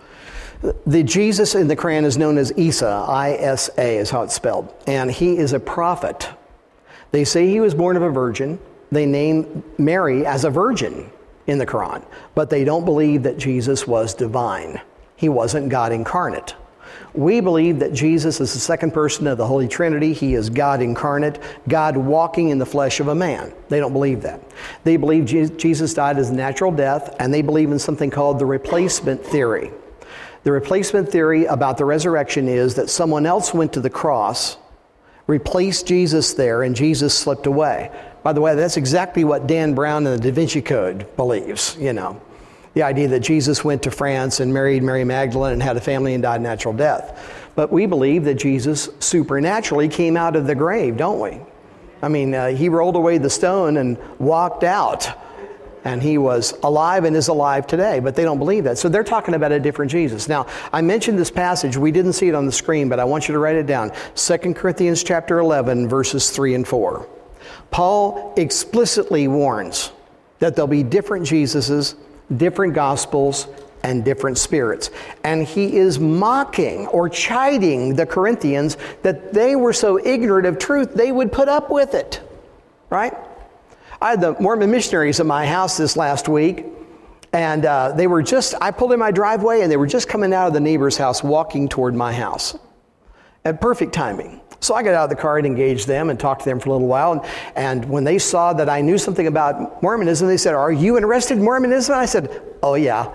The Jesus in the Quran is known as Isa, I S A is how it's spelled. And he is a prophet. They say he was born of a virgin. They name Mary as a virgin in the Quran. But they don't believe that Jesus was divine. He wasn't God incarnate. We believe that Jesus is the second person of the Holy Trinity. He is God incarnate, God walking in the flesh of a man. They don't believe that. They believe Je- Jesus died as a natural death, and they believe in something called the replacement theory. The replacement theory about the resurrection is that someone else went to the cross, replaced Jesus there, and Jesus slipped away. By the way, that's exactly what Dan Brown in the Da Vinci Code believes, you know. The idea that Jesus went to France and married Mary Magdalene and had a family and died natural death. But we believe that Jesus supernaturally came out of the grave, don't we? I mean, uh, he rolled away the stone and walked out. And he was alive and is alive today, but they don't believe that. So they're talking about a different Jesus. Now, I mentioned this passage. We didn't see it on the screen, but I want you to write it down. Second Corinthians chapter eleven, verses three and four. Paul explicitly warns that there'll be different Jesuses, different gospels, and different spirits. And he is mocking or chiding the Corinthians that they were so ignorant of truth, they would put up with it. Right? I had the Mormon missionaries at my house this last week, and uh, they were just, I pulled in my driveway, and they were just coming out of the neighbor's house, walking toward my house. At perfect timing. So I got out of the car and engaged them and talked to them for a little while. And, and when they saw that I knew something about Mormonism, they said, "Are you interested in Mormonism?" And I said, "Oh, yeah."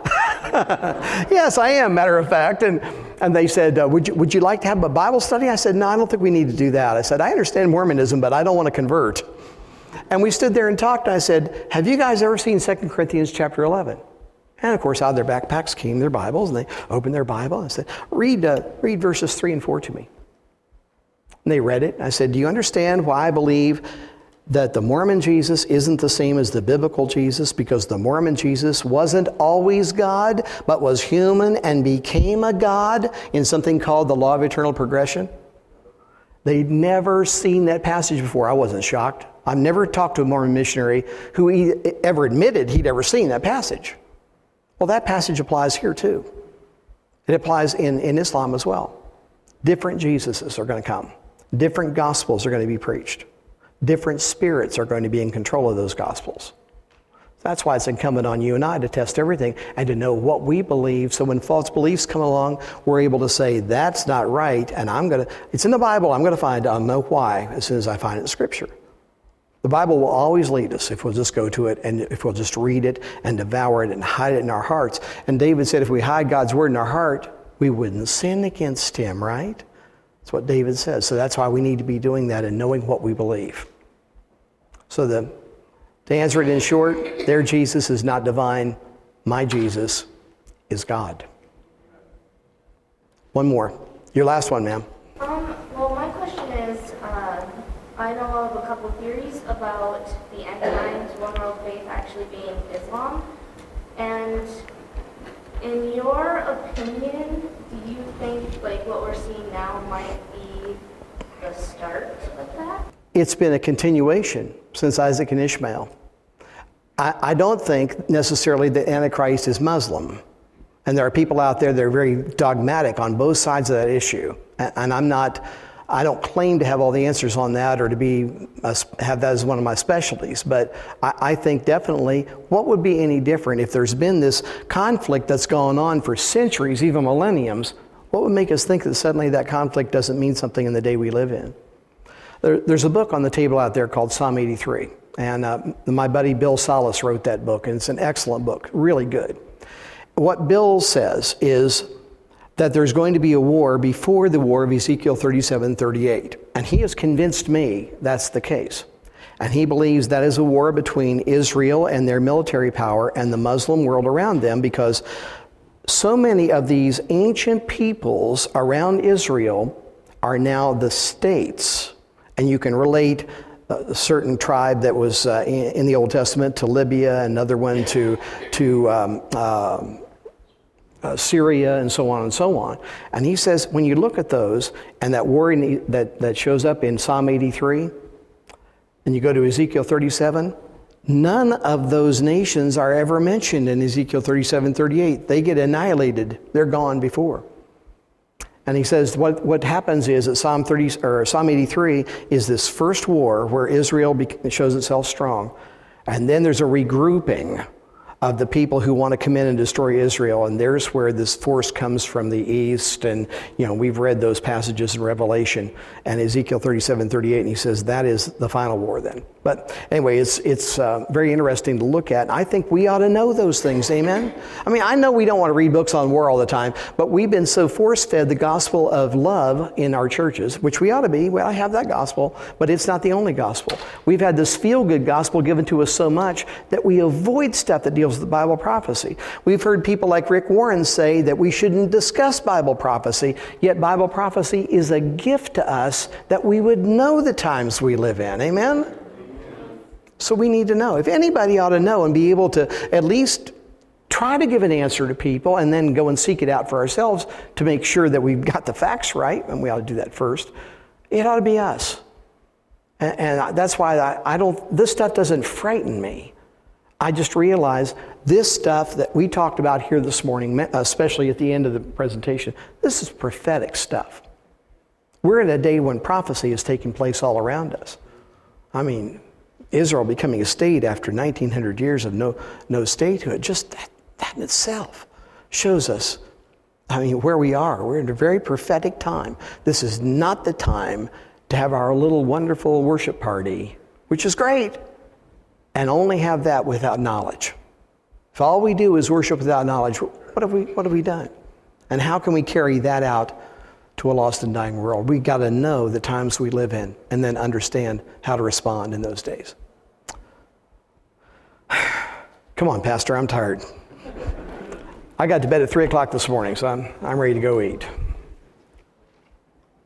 "Yes, I am, matter of fact." And, and they said, uh, would you, would you like to have a Bible study? I said, "No, I don't think we need to do that." I said, "I understand Mormonism, but I don't want to convert." And we stood there and talked. And I said, "Have you guys ever seen Second Corinthians chapter eleven? And of course, out of their backpacks came their Bibles, and they opened their Bible and said, read, uh, read verses three and four to me. And they read it. I said, "Do you understand why I believe that the Mormon Jesus isn't the same as the biblical Jesus? Because the Mormon Jesus wasn't always God, but was human and became a God in something called the law of eternal progression." They'd never seen that passage before. I wasn't shocked. I've never talked to a Mormon missionary who he ever admitted he'd ever seen that passage. Well, that passage applies here too. It applies in, in Islam as well. Different Jesuses are going to come. Different gospels are going to be preached. Different spirits are going to be in control of those gospels. That's why it's incumbent on you and I to test everything and to know what we believe. So when false beliefs come along, we're able to say, that's not right. And I'm going to, it's in the Bible. I'm going to find, I'll know why as soon as I find it in Scripture. The Bible will always lead us if we'll just go to it and if we'll just read it and devour it and hide it in our hearts. And David said if we hide God's word in our heart, we wouldn't sin against him, right? That's what David says. So that's why we need to be doing that and knowing what we believe. So the, to answer it in short, their Jesus is not divine. My Jesus is God. One more. Your last one, ma'am. Um, well, my question is, uh, I know of a couple theories about the end times, one world faith actually being Islam. And in your opinion, do you think like what we're seeing now might be the start of that? It's been a continuation since Isaac and Ishmael. I, I don't think necessarily that Antichrist is Muslim. And there are people out there that are very dogmatic on both sides of that issue. And, and I'm not, I don't claim to have all the answers on that or to be a, have that as one of my specialties. But I, I think definitely what would be any different if there's been this conflict that's gone on for centuries, even millenniums, what would make us think that suddenly that conflict doesn't mean something in the day we live in? There, there's a book on the table out there called Psalm eighty-three. And uh, my buddy Bill Salas wrote that book, and it's an excellent book, really good. What Bill says is that there's going to be a war before the war of Ezekiel thirty-seven thirty-eight. And he has convinced me that's the case. And he believes that is a war between Israel and their military power and the Muslim world around them, because so many of these ancient peoples around Israel are now the states. And you can relate a certain tribe that was uh, in, in the Old Testament to Libya, another one to, to um, uh, uh, Syria, and so on and so on. And he says, when you look at those, and that war in, that, that shows up in Psalm eighty-three, and you go to Ezekiel thirty-seven, none of those nations are ever mentioned in Ezekiel thirty-seven, thirty-eight. They get annihilated. They're gone before. And he says what, what happens is that Psalm thirty or Psalm eighty-three is this first war where Israel shows itself strong. And then there's a regrouping of the people who want to come in and destroy Israel. And there's where this force comes from the east. And, you know, we've read those passages in Revelation and Ezekiel thirty-seven, thirty-eight, and he says that is the final war then. But anyway, it's it's uh, very interesting to look at. I think we ought to know those things, amen? I mean, I know we don't want to read books on war all the time, but we've been so force-fed the gospel of love in our churches, which we ought to be. Well, I have that gospel, but it's not the only gospel. We've had this feel-good gospel given to us so much that we avoid stuff that deals with Bible prophecy. We've heard people like Rick Warren say that we shouldn't discuss Bible prophecy, yet Bible prophecy is a gift to us that we would know the times we live in, amen? So we need to know. If anybody ought to know and be able to at least try to give an answer to people and then go and seek it out for ourselves to make sure that we've got the facts right, and we ought to do that first, it ought to be us. And, and that's why I, I don't, this stuff doesn't frighten me. I just realize this stuff that we talked about here this morning, especially at the end of the presentation, this is prophetic stuff. We're in a day when prophecy is taking place all around us. I mean, Israel becoming a state after nineteen hundred years of no, no statehood, just that, that in itself shows us, I mean, where we are. We're in a very prophetic time. This is not the time to have our little wonderful worship party, which is great, and only have that without knowledge. If all we do is worship without knowledge, what have we, what have we done? And how can we carry that out to a lost and dying world? We got to know the times we live in and then understand how to respond in those days. Come on, Pastor, I'm tired. I got to bed at three o'clock this morning, so I'm, I'm ready to go eat.